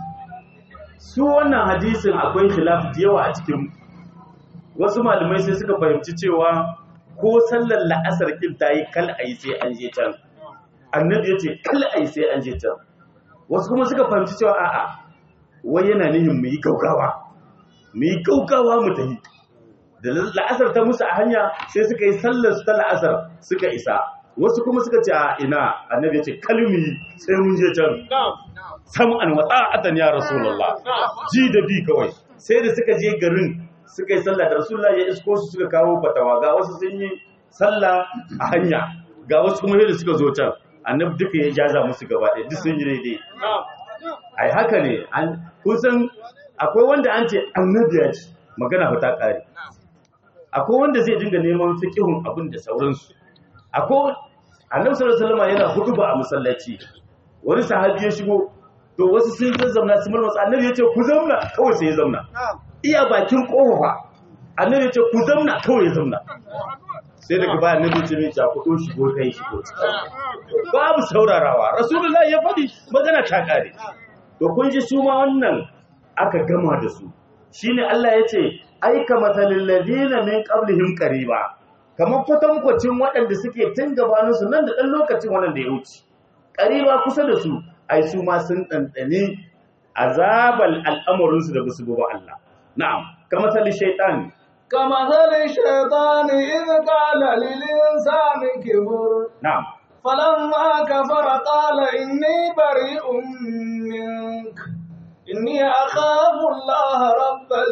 su wannan hadisin akwai khilaf da yawa a cikin wasu malamai sai suka fahimci cewa ko sallar la'asar kin tayi kal ai sai an je can Annabi ya ce kal ai sai an je can wasu kuma suka fahimci cewa a'a wai yana nihin mu yi gaugawa mu yi gaugawa mu tafi da la'asar ta musu a hanya sai suka yi sallar su ta la'asar suka isa wasu kuma suka ce a ina annabi ya ce kalmi sai mun je can sam'an wa ta'atan ya rasulullah ji da bi kawai sai da suka je garin suka yi sallah da rasulullah ya isko su suka kawo fatawa ga wasu sun yi sallah a hanya ga wasu kuma da suka zo can annabi duka ya jaza musu gaba ɗaya duk sun yi daidai ai haka ne an kusan akwai wanda an ce annabi ya ce magana fa ta kare akwai wanda zai dinga neman fiqhun abin da sauransu akwai annabi sallallahu alaihi wasallam yana hutuba a masallaci wani sahabi ya shigo to wasu sun zauna su mulmasa annabi ya ce ku zauna kawai sai ya zauna iya bakin kofa annabi ya ce ku zauna kawai ya zauna sai daga baya annabi ya ce mai ku shigo kai shigo babu saurarawa rasulullahi ya faɗi magana ta kare to kun ji su ma wannan aka gama da su shine Allah ya ce aika matalil ladina min qablihim qariba kamar kwatankwacin waɗanda suke tun gabanin su nan da ɗan lokacin wannan da ya wuce qariba kusa da su ai su ma sun ɗanɗane azabal al'amarin su da basu bi Allah na'am kamar talil shaytan kama talil shaytan idh qala lil insani kfur na'am falamma kafara qala inni bari'un mink inni akhafu Allah rabbal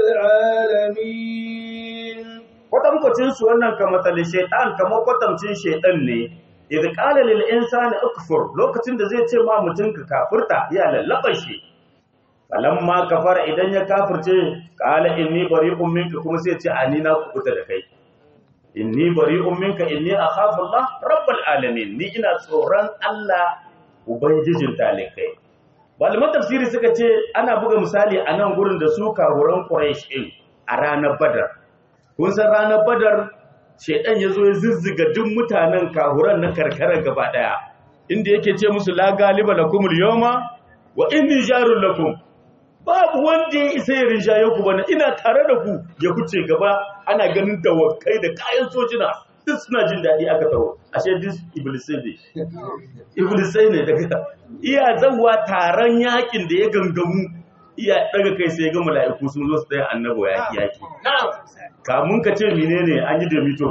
alamin kwatankwacin su wannan kamar tali shaitan kamar kwatancin shaitan ne idan qala lil insani ukfur lokacin da zai ce ma mutum ka kafirta ya lallaba shi falamma kafara idan ya kafirce qala inni bari'un minka kuma sai ya ce ani na kubuta da kai inni bari'un minka inni akhafu Allah rabbal alamin ni ina tsoron Allah ubangijin talikai malaman tafsiri suka ce ana buga misali a nan gurin da su karuran Quraysh din a ranar Badar kun san ranar Badar shedan yazo ya zizziga duk mutanen kahuran na karkara gaba daya inda yake ce musu la galiba lakumul yawma wa inni jarul lakum babu wanda ya isa ya rinjaye ku bana ina tare da ku ya kuce gaba ana ganin dawakai da kayan sojina duk suna jin dadi aka tawo ashe dis iblisai ne iblisai ne daga iya zawwa taron yakin da ya gangamu iya daga kai sai ga mala'iku sun zo su tsaya annabi yaki yaki kamun ka ce menene an yi da mito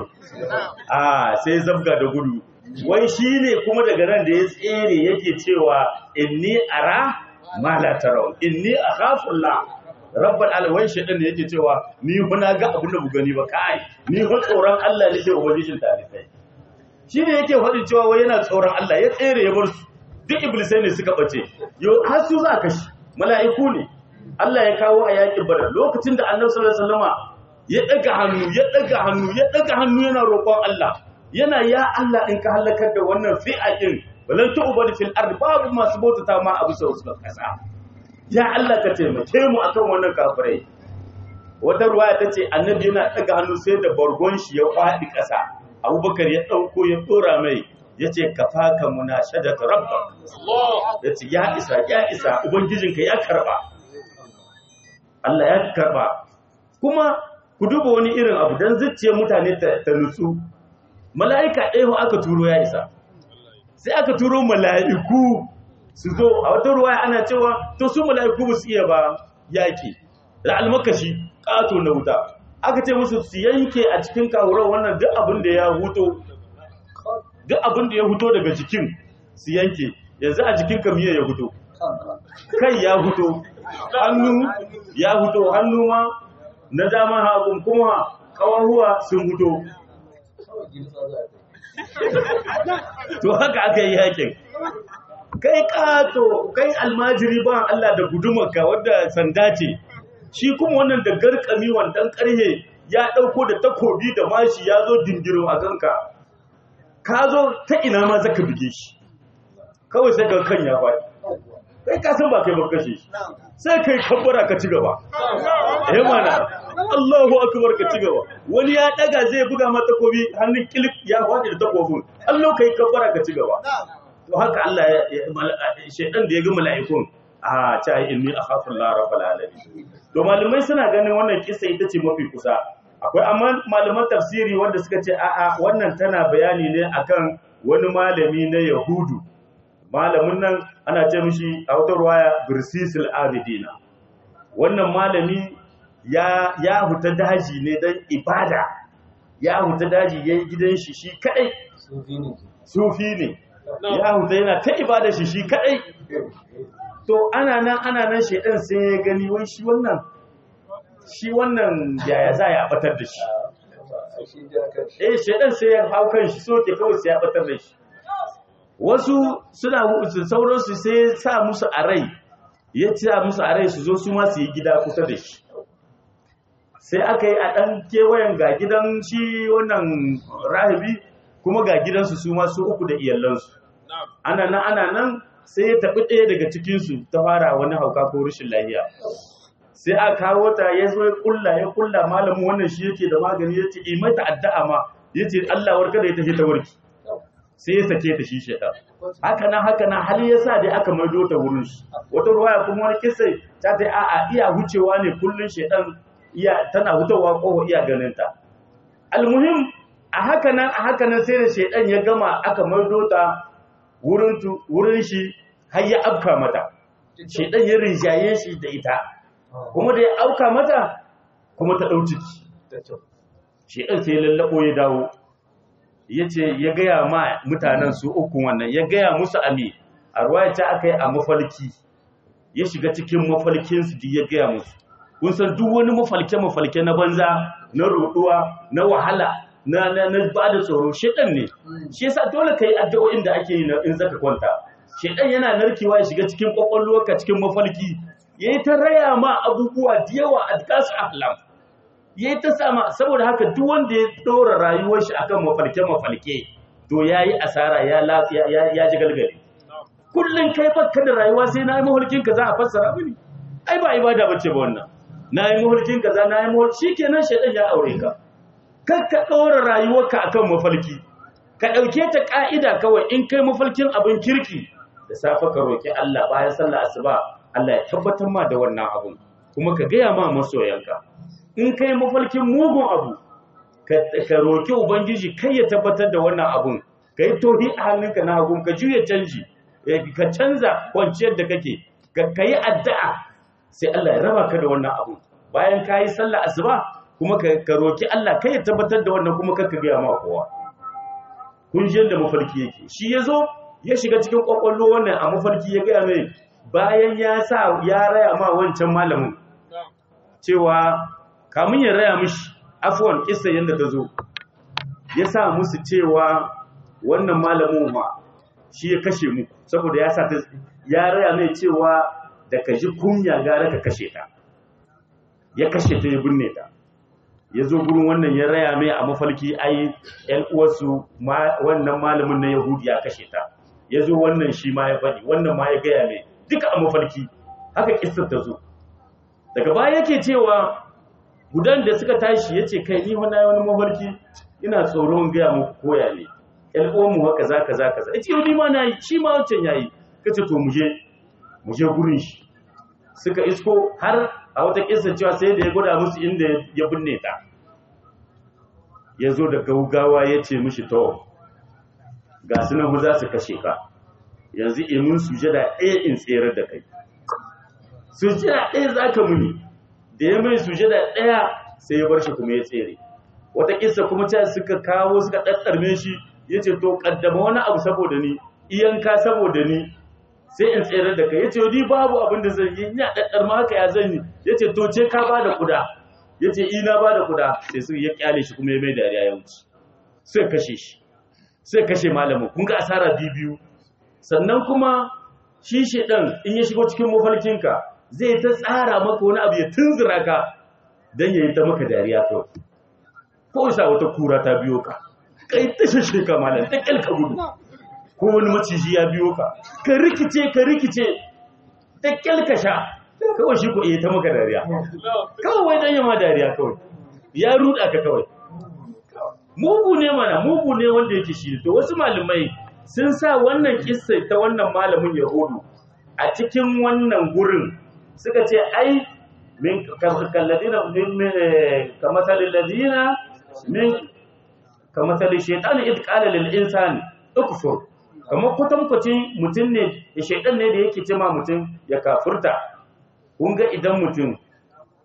a sai zabga da gudu wai shine kuma daga nan da ya tsere yake cewa inni ara ma la taraw inni akhafullah rabbal alamin shedan ne yake cewa ni fa na ga abin da bu gani ba kai ni fa tsoron Allah nake ubangijin tarikai shine yake faɗin cewa wai yana tsoron Allah ya tsere ya bar su duk iblisai ne suka bace yo har su za ka shi mala'iku ne Allah ya kawo a yakin Badar lokacin da Annabi sallallahu alaihi wasallama ya daga hannu ya daga hannu ya daga hannu yana roƙon Allah yana ya Allah in ka halakar da wannan fi'a din balan tu'bad fil ard babu masu bautata ma abu sau suka kasa ya Allah ka taimake mu akan wannan kafirai wata ruwaya tace Annabi yana daga hannu sai da bargon shi ya fadi kasa Abubakar ya dauko ya dora mai yace kafaka munashadat rabbak Allah yace ya isa ya isa ubangijinka ya karba Allah ya karba kuma ku duba wani irin abu dan zuciyar mutane ta nutsu mala'ika ɗaya aka turo ya isa sai aka turo mala'iku su zo a wata ruwaya ana cewa to su mala'iku ba su iya ba yaki da almakashi ƙato na wuta aka ce musu su yanke a cikin kawuran wannan duk abin da ya huto duk abin da ya huto daga jikin su yanke yanzu a jikin kamiya ya huto kai ya huto hannu ya huto hannu ma na dama hagun kuma kawahuwa sun huto to haka aka yi yakin kai kato kai almajiri ba Allah da gudumarka wadda sanda ce shi kuma wannan da garkami wandan karhe ya dauko da takobi da mashi ya zo dingiro a kanka ka zo ta ina ma zaka bige shi kawai sai ga kan ya faɗi kai ka san ba kai ba kashe shi sai kai kabbara ka ci gaba eh mana Allahu akbar ka ci gaba wani ya daga zai buga mata takobi hannun kilik ya faɗi da takobin Allah kai kabbara ka ci gaba to haka Allah ya shedan da ya ga mala'ikun a ta inni akhafu Allah rabbul alamin to malamai suna ganin wannan kissa ita ce mafi kusa akwai amma malaman tafsiri wanda suka ce a'a wannan tana bayani ne akan wani malami na Yahudu malamin nan ana ce mishi a wata ruwaya Birsisul Abidina wannan malami ya ya huta daji ne dan ibada ya huta daji yayin gidan shi shi kadai sufi ne sufi ne ya huta yana ta ibada shi shi kadai to ana nan ana nan shedan sai ya gani wai shi wannan shi wannan yaya za ya batar da shi eh shedan sai ya hau kan shi soke kawai sai ya batar da shi wasu suna sauransu sai sa musu a rai ya ce musu a rai su zo su ma su yi gida kusa da shi sai aka yi a ɗan kewayen ga gidan shi wannan rahibi kuma ga gidansu su ma su uku da iyalansu ana nan ana nan sai ya tafi ɗaya daga cikinsu ta fara wani hauka ko rashin lahiya sai a kawo ta ya zo ya kulla ya kulla malamin wannan shi yake da magani ya ce yi mata addu'a ma ya ce Allah warka da ya tafi ta warki sai ya sake ta shi shaitan haka nan haka nan hali yasa dai aka maido ta wurin shi wata ruwaya kuma wani kisa ta ta a'a iya hucewa ne kullun shaitan iya tana hutawa ko iya ganin ta almuhim a haka nan a haka nan sai da shaitan ya gama aka maido ta wurin wurin shi har ya afka mata shaitan ya rinjaye shi da ita kuma da ya auka mata kuma ta dau ciki shaitan sai lallabo ya dawo ya ce ya gaya ma mutanen su uku wannan ya gaya musu ami a ruwaya ta aka yi a mafalki ya shiga cikin mafalkinsu da ya gaya musu kun san duk wani mafalke-mafalke na banza na roɗuwa na wahala na na ba da tsoro shedan ne shi yasa dole ka yi addu'o'in da ake yi in zaka kwanta shedan yana narkewa ya shiga cikin kwakwalwarka cikin mafalki yayi ta raya ma abubuwa da yawa adkasu ahlam ya yi ta sama saboda haka duk wanda ya ɗora rayuwar shi akan mafalke-mafalke to ya yi asara ya lafiya ya ji galgari kullum kai baka da rayuwa sai na yi mahulkinka za a fassara mini ai ba ibada bace ba wannan na yi mahulkinka za na yi mahulki shi kenan shaidan ya aure ka kar ka ɗora rayuwarka akan mafalki ka ɗauke ta ƙa'ida kawai in kai mafalkin abin kirki da safe ka roƙi Allah bayan sallah asuba Allah ya tabbatar ma da wannan abun kuma ka gaya ma masoyanka in kai mafalkin mugun abu ka roki ubangiji kai ya tabbatar da wannan abun ka yi tohi a hannunka na hagun ka juya canji ka canza kwanciyar da kake ka yi addu'a sai Allah ya raba ka da wannan abun bayan ka yi sallah asuba kuma ka roki Allah kai ya tabbatar da wannan kuma ka gaya ma kowa kun ji yadda mafarki yake shi ya zo ya shiga cikin kwakwallo wannan a mafarki ya gaya mai bayan ya sa ya raya ma wancan malamin cewa kamun ya raya mishi afuwan kissa yadda ta zo ya sa musu cewa wannan malamin ma shi ya kashe mu saboda ya sa ta ya raya mai cewa da ka ji kunya gara ka kashe ta ya kashe ta ya binne ta ya zo gurin wannan ya raya mai a mafalki ai ƴan uwarsu wannan malamin na Yahudi ya kashe ta ya zo wannan shi ma ya faɗi wannan ma ya gaya mai duka a mafalki haka kissar ta zo daga baya yake cewa gudan da suka tashi ya ce kai ni wani wani mafarki ina tsoron gaya muku koya ne ƴal'omu haka za ka za ka za ya ce yau ni ma na yi shi ma wancan ya yi ka ce to muje muje gurin shi suka isko har a wata kisa cewa sai da ya gwada musu inda ya binne ta ya zo da gaugawa ya ce mishi to ga sunan za su kashe ka yanzu imin sujada ɗaya in tserar da kai sujada ɗaya za ka muni da ya mai sujada ɗaya sai ya bar shi kuma ya tsere wata kissa kuma ta suka kawo suka ɗaɗɗarme shi ya ce to ƙaddama wani abu saboda ni iyanka saboda ni sai in tsere da kai ya ce ni babu abin da zan yi ina ɗaɗɗarma haka ya zan yi ya ce to ce ka ba da kuda ya ce ina ba da kuda sai su ya kyale shi kuma ya mai dariya ya wuce sai kashe shi sai kashe malamin kun ga asara biyu sannan kuma shi shedan in ya shigo cikin mafarkinka zai ta tsara maka wani abu ya tunzura ka don ya yi ta maka dariya kawai ko isa wata kura ta biyo ka kai ta shashe ka malam ta kyalka gudu ko wani maciji ya biyo ka ka rikice ka rikice ta kyalka sha kawai shi ko iya ta maka dariya kawai don yama dariya kawai ya ruda ka kawai mugu ne mana mugu ne wanda yake shi to wasu malamai sun sa wannan kissa ta wannan malamin Yahudu a cikin wannan gurin suka ce ai min kalladina min kamasalil ladina min kamasalil shaytan id qala lil insani ukfur kamar kwatankwacin mutum ne da shaytan ne da yake ce ma mutum ya kafurta kun ga idan mutum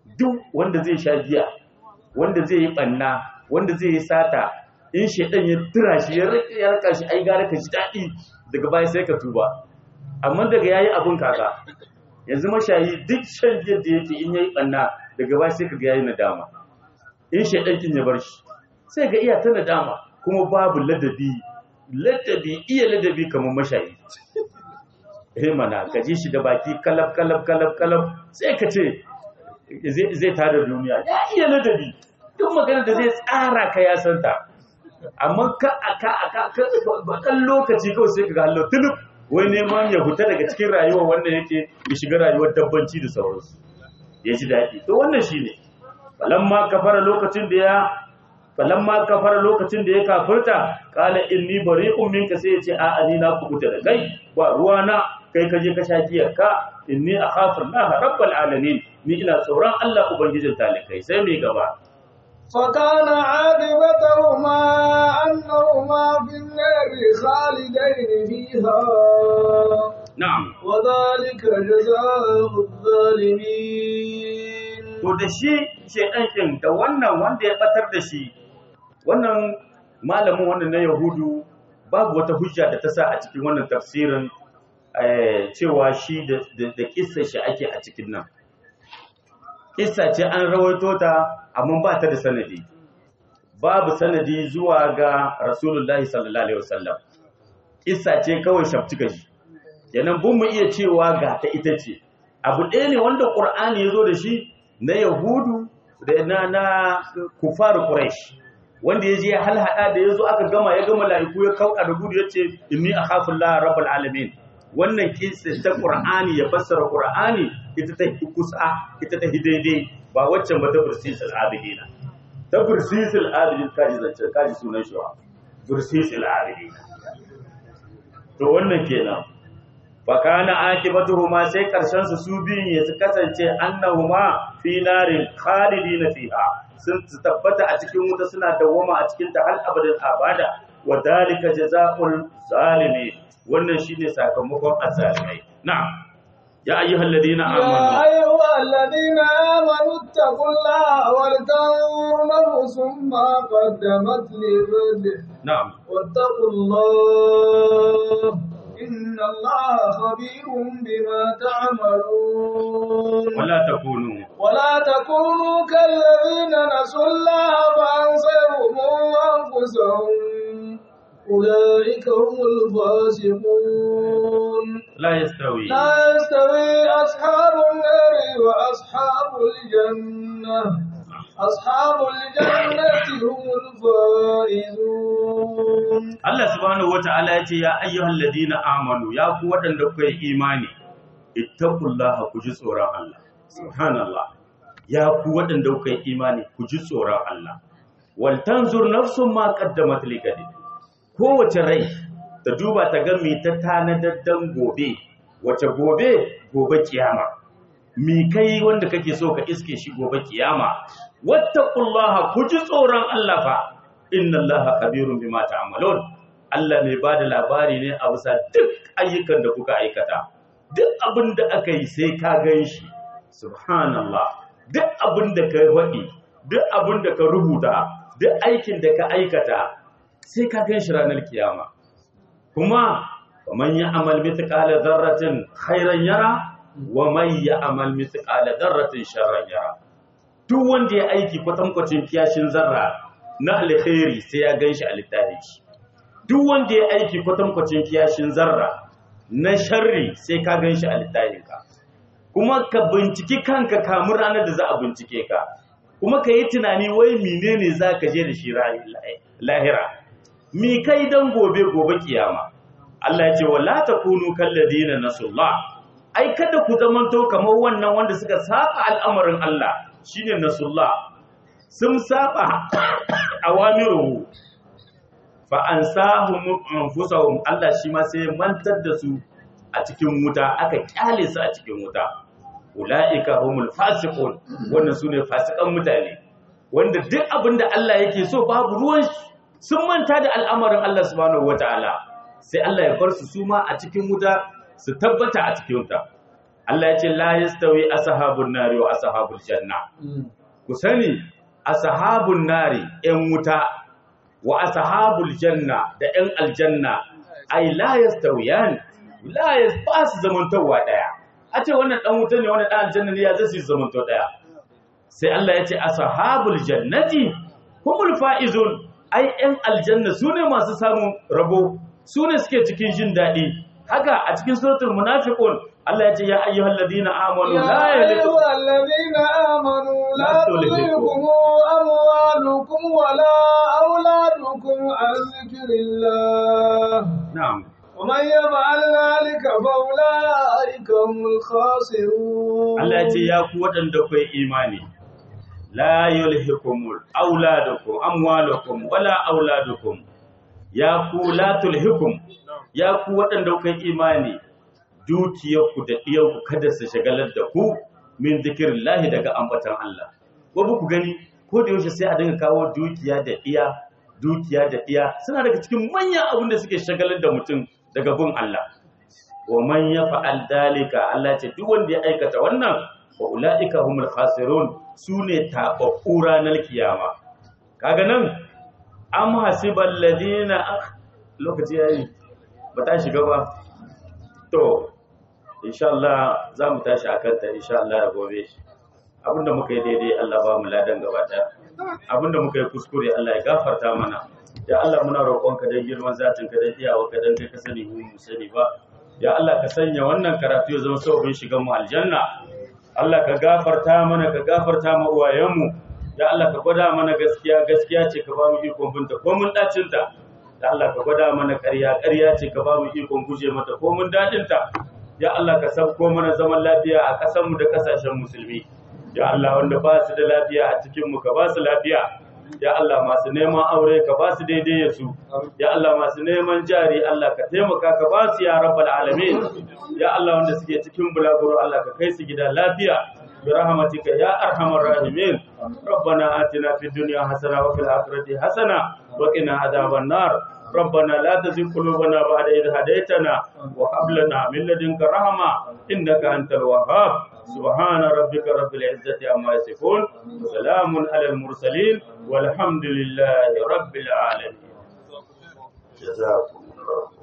duk wanda zai sha giya, wanda zai yi banna, wanda zai yi sata, in shedan ya tura shi ya rika shi ai gara ka ji daɗi daga baya sai ka tuba. Amma daga yayi abun kaka yanzu mashayi duk shan giyar da yake in yayi banna daga baya sai ka ga yayi nadama. In shedan kin ya bar shi sai ga iya ta nadama, kuma babu ladabi ladabi iya ladabi kamar mashayi. Eh mana ka ji shi da baki kalab kalab kalab kalab sai ka ce zai tada duniya. Ya iya ladabi, duk magana da zai tsara ka ya santa. Amma ka aka aka bakan lokaci kawai sai ka ga Allah tulub wai neman ya huta daga cikin rayuwar wanda yake ya shiga rayuwar dabbanci da sauransu ya ji daɗi. To wannan shine falamma kafara lokacin da ya falamma kafara lokacin da ya kafirta qala inni bari'un minka sai ya ce a ani na kubuta da kai ba ruwa na kai ka je ka sha giyar ka inni akhafu Allah rabbul alamin ni ina tsoron Allah ubangijin talikai. Sai mai gaba فكان عاقبتهما أنهما في النار خالدين فيها na'am وذلك جزاء الظالمين. to da shi shedan kin da wannan wanda ya batar da shi wannan malamin wannan na Yahudu babu wata hujja da ta sa a cikin wannan tafsirin cewa shi da da kissa shi ake a cikin nan. Kissa ce an rawaito ta amma ba ta da sanadi, babu sanadi zuwa ga Rasulullahi sallallahu alaihi wasallam. Kissa ce kawai shafci gaji, yanan bun mu iya cewa ga ta ita ce. Abu ɗaya ne wanda Qur'ani ya zo da shi na Yahudu da na na kufar Quraysh, wanda ya je ya halhada da ya zo aka gama ya gama laiku ya kauka da gudu ya ce inni akhafu Allah rabbul alamin. Wannan kissa ta Qur'ani ya fassara Qur'ani ita ta kusa ita ta daidai ba waccan ba ta bursisul abidina. Ta bursisul abidin kaji zance kaji sunan shi wa bursisul abidina. To wannan kenan fa kana akibatuhuma sai karshen su su biyun ya su kasance annahuma fi narin khalidina fiha, sun tabbata a cikin wuta suna dawwama a cikin ta hal abadin abada. Wa dalika jazaa'ul zalimin, wannan shine sakamakon azzalimai. Na'am ya ayyuhal ladina amanu يا أيها الذين آمنوا اتقوا الله ولتنظر نفس ما قدمت لغد na'am واتقوا الله إن الله خبير بما تعملون. wala takunu ولا تكونوا كالذين نسوا الله فأنساهم أنفسهم أولئك هم الفاسقون. la yastawi لا يستوي أصحاب النار وأصحاب الجنة أصحاب الجنة هم الفائزون. Allah subhanahu wata'ala ya ce ya ayyuhal ladina amanu, ya ku waɗanda kuka yi imani, ittaqullaha ku ji tsoron Allah. Subhanallah, ya ku waɗanda kuka yi imani ku ji tsoron Allah. Wal tanzur nafsun ma qaddamat ligadi, kowace rai ta duba ta ga me ta tanadar dan gobe. Wace gobe? Gobe kiyama. Mi kai wanda kake so ka iske shi gobe kiyama. Wattaqullaha, ku ji tsoron Allah fa, inna Allaha khabirun bima ta'malun. Allah mai bada labari ne a bisa duk ayyukan da kuka aikata. Duk abin da aka yi sai ka gan shi. Subhanallah. Duk abin da ka faɗi, duk abin da ka rubuta, duk aikin da ka aikata sai ka gan shi ranar kiyama. Kuma man ya'mal mithqala dharratin khairan yara wa man ya'mal mithqala dharratin sharran yara. Duk wanda ya aiki kwatankwacin kiyashin zarra na alkhairi sai ya ganshi a littafin shi. Duk wanda ya aiki kwatankwacin kiyashin zarra na sharri sai ka ganshi a littafin ka. Kuma ka binciki kanka kamun ranar da za a bincike ka. Kuma ka yi tunani wai menene za ka je da shi lahira. Mi kai dan gobe gobe kiyama. Allah ya ce wala takunu kalladina nasullah. Ai kada ku zamanto kamar wannan wanda suka saba al'amarin Allah, shine nasullah. Sun saba awamiruhu fa ansahum anfusahum, Allah shi ma sai mantar da su a cikin wuta, aka kyale su a cikin wuta. Ulaika humul fasiqun, wannan sune fasikan mutane wanda duk abinda Allah yake so babu ruwan sun manta da al'amarin Allah subhanahu wataala. Sai Allah ya bar su suma a cikin wuta su tabbata a cikin wuta. Allah ya ce la yastawi ashabun nari wa ashabul janna ku sani ashabun nari yan wuta wa ashabul janna da yan aljanna ai la yastawiyan la yasbas zamantawa daya a ce wannan dan wuta ne wannan dan aljanna ne ya zai zamanto daya sai Allah ya ce ashabul jannati humul faizun ai yan aljanna sune masu samun rabo sune suke cikin jin dadi haka a cikin suratul munafiqun Allah ya ce ya ayyuhal ladina amanu la yalikum ya ladina amanu la tulhikum amwalukum wala auladukum an zikrillah na'am ومن يفعل ذلك فاولئك هم الخاسرون Allah ya ce ya ku wadanda kai imani la yulhikumul auladukum amwalukum wala auladukum ya ku la tulhikum ya ku wadanda kai imani dukiyarku da ɗiyanku kada su shagalar da ku min zikirillahi daga ambatan Allah. Ko ku gani ko da yaushe sai a dinga kawo dukiya da ɗiya, dukiya da ɗiya suna daga cikin manyan abin da suke shagalar da mutum daga bin Allah. Wa man yafa'al dalika Allah ce duk wanda ya aikata wannan wa ulaika humul khasirun sune tababbu ranar kiyama. Kaga nan am hasibal ladina lokaci yayi ba ta shiga ba. To insha Allah za mu tashi a kanta insha Allah da gobe abinda muka yi daidai Allah ba mu ladan gaba ɗaya abinda muka yi kuskure Allah ya gafarta mana ya Allah muna roƙonka dan girman zatin ka dan iyawa ka dan kai ka sani mu mu sani ba ya Allah ka sanya wannan karatu ya zama sabon shigan mu aljanna Allah ka gafarta mana ka gafarta ma uwayen mu ya Allah ka gwada mana gaskiya gaskiya ce ka ba mu ikon binta ko mun dacin ta ya Allah ka gwada mana ƙarya ƙarya ce ka ba mu ikon guje mata ko mun dadin ta ya Allah ka sauko mana zaman lafiya a ƙasarmu da ƙasashen musulmi ya Allah wanda ba su da lafiya a cikinmu ka ba su lafiya ya Allah masu neman aure ka ba su daidai ya su ya Allah masu neman jari Allah ka taimaka ka ba su ya rabbal alamin ya Allah wanda suke cikin bulaguro Allah ka kai su gida lafiya bi rahmatika ya arhamar rahimin rabbana atina fid dunya hasana wa fil akhirati hasana wa qina adhaban nar ربنا لا تزغ قلوبنا بعد إذ هديتنا وهب لنا من لدنك رحمة إنك أنت الوهاب سبحان ربك رب العزة عما يصفون وسلام على المرسلين والحمد لله رب العالمين جزاكم الله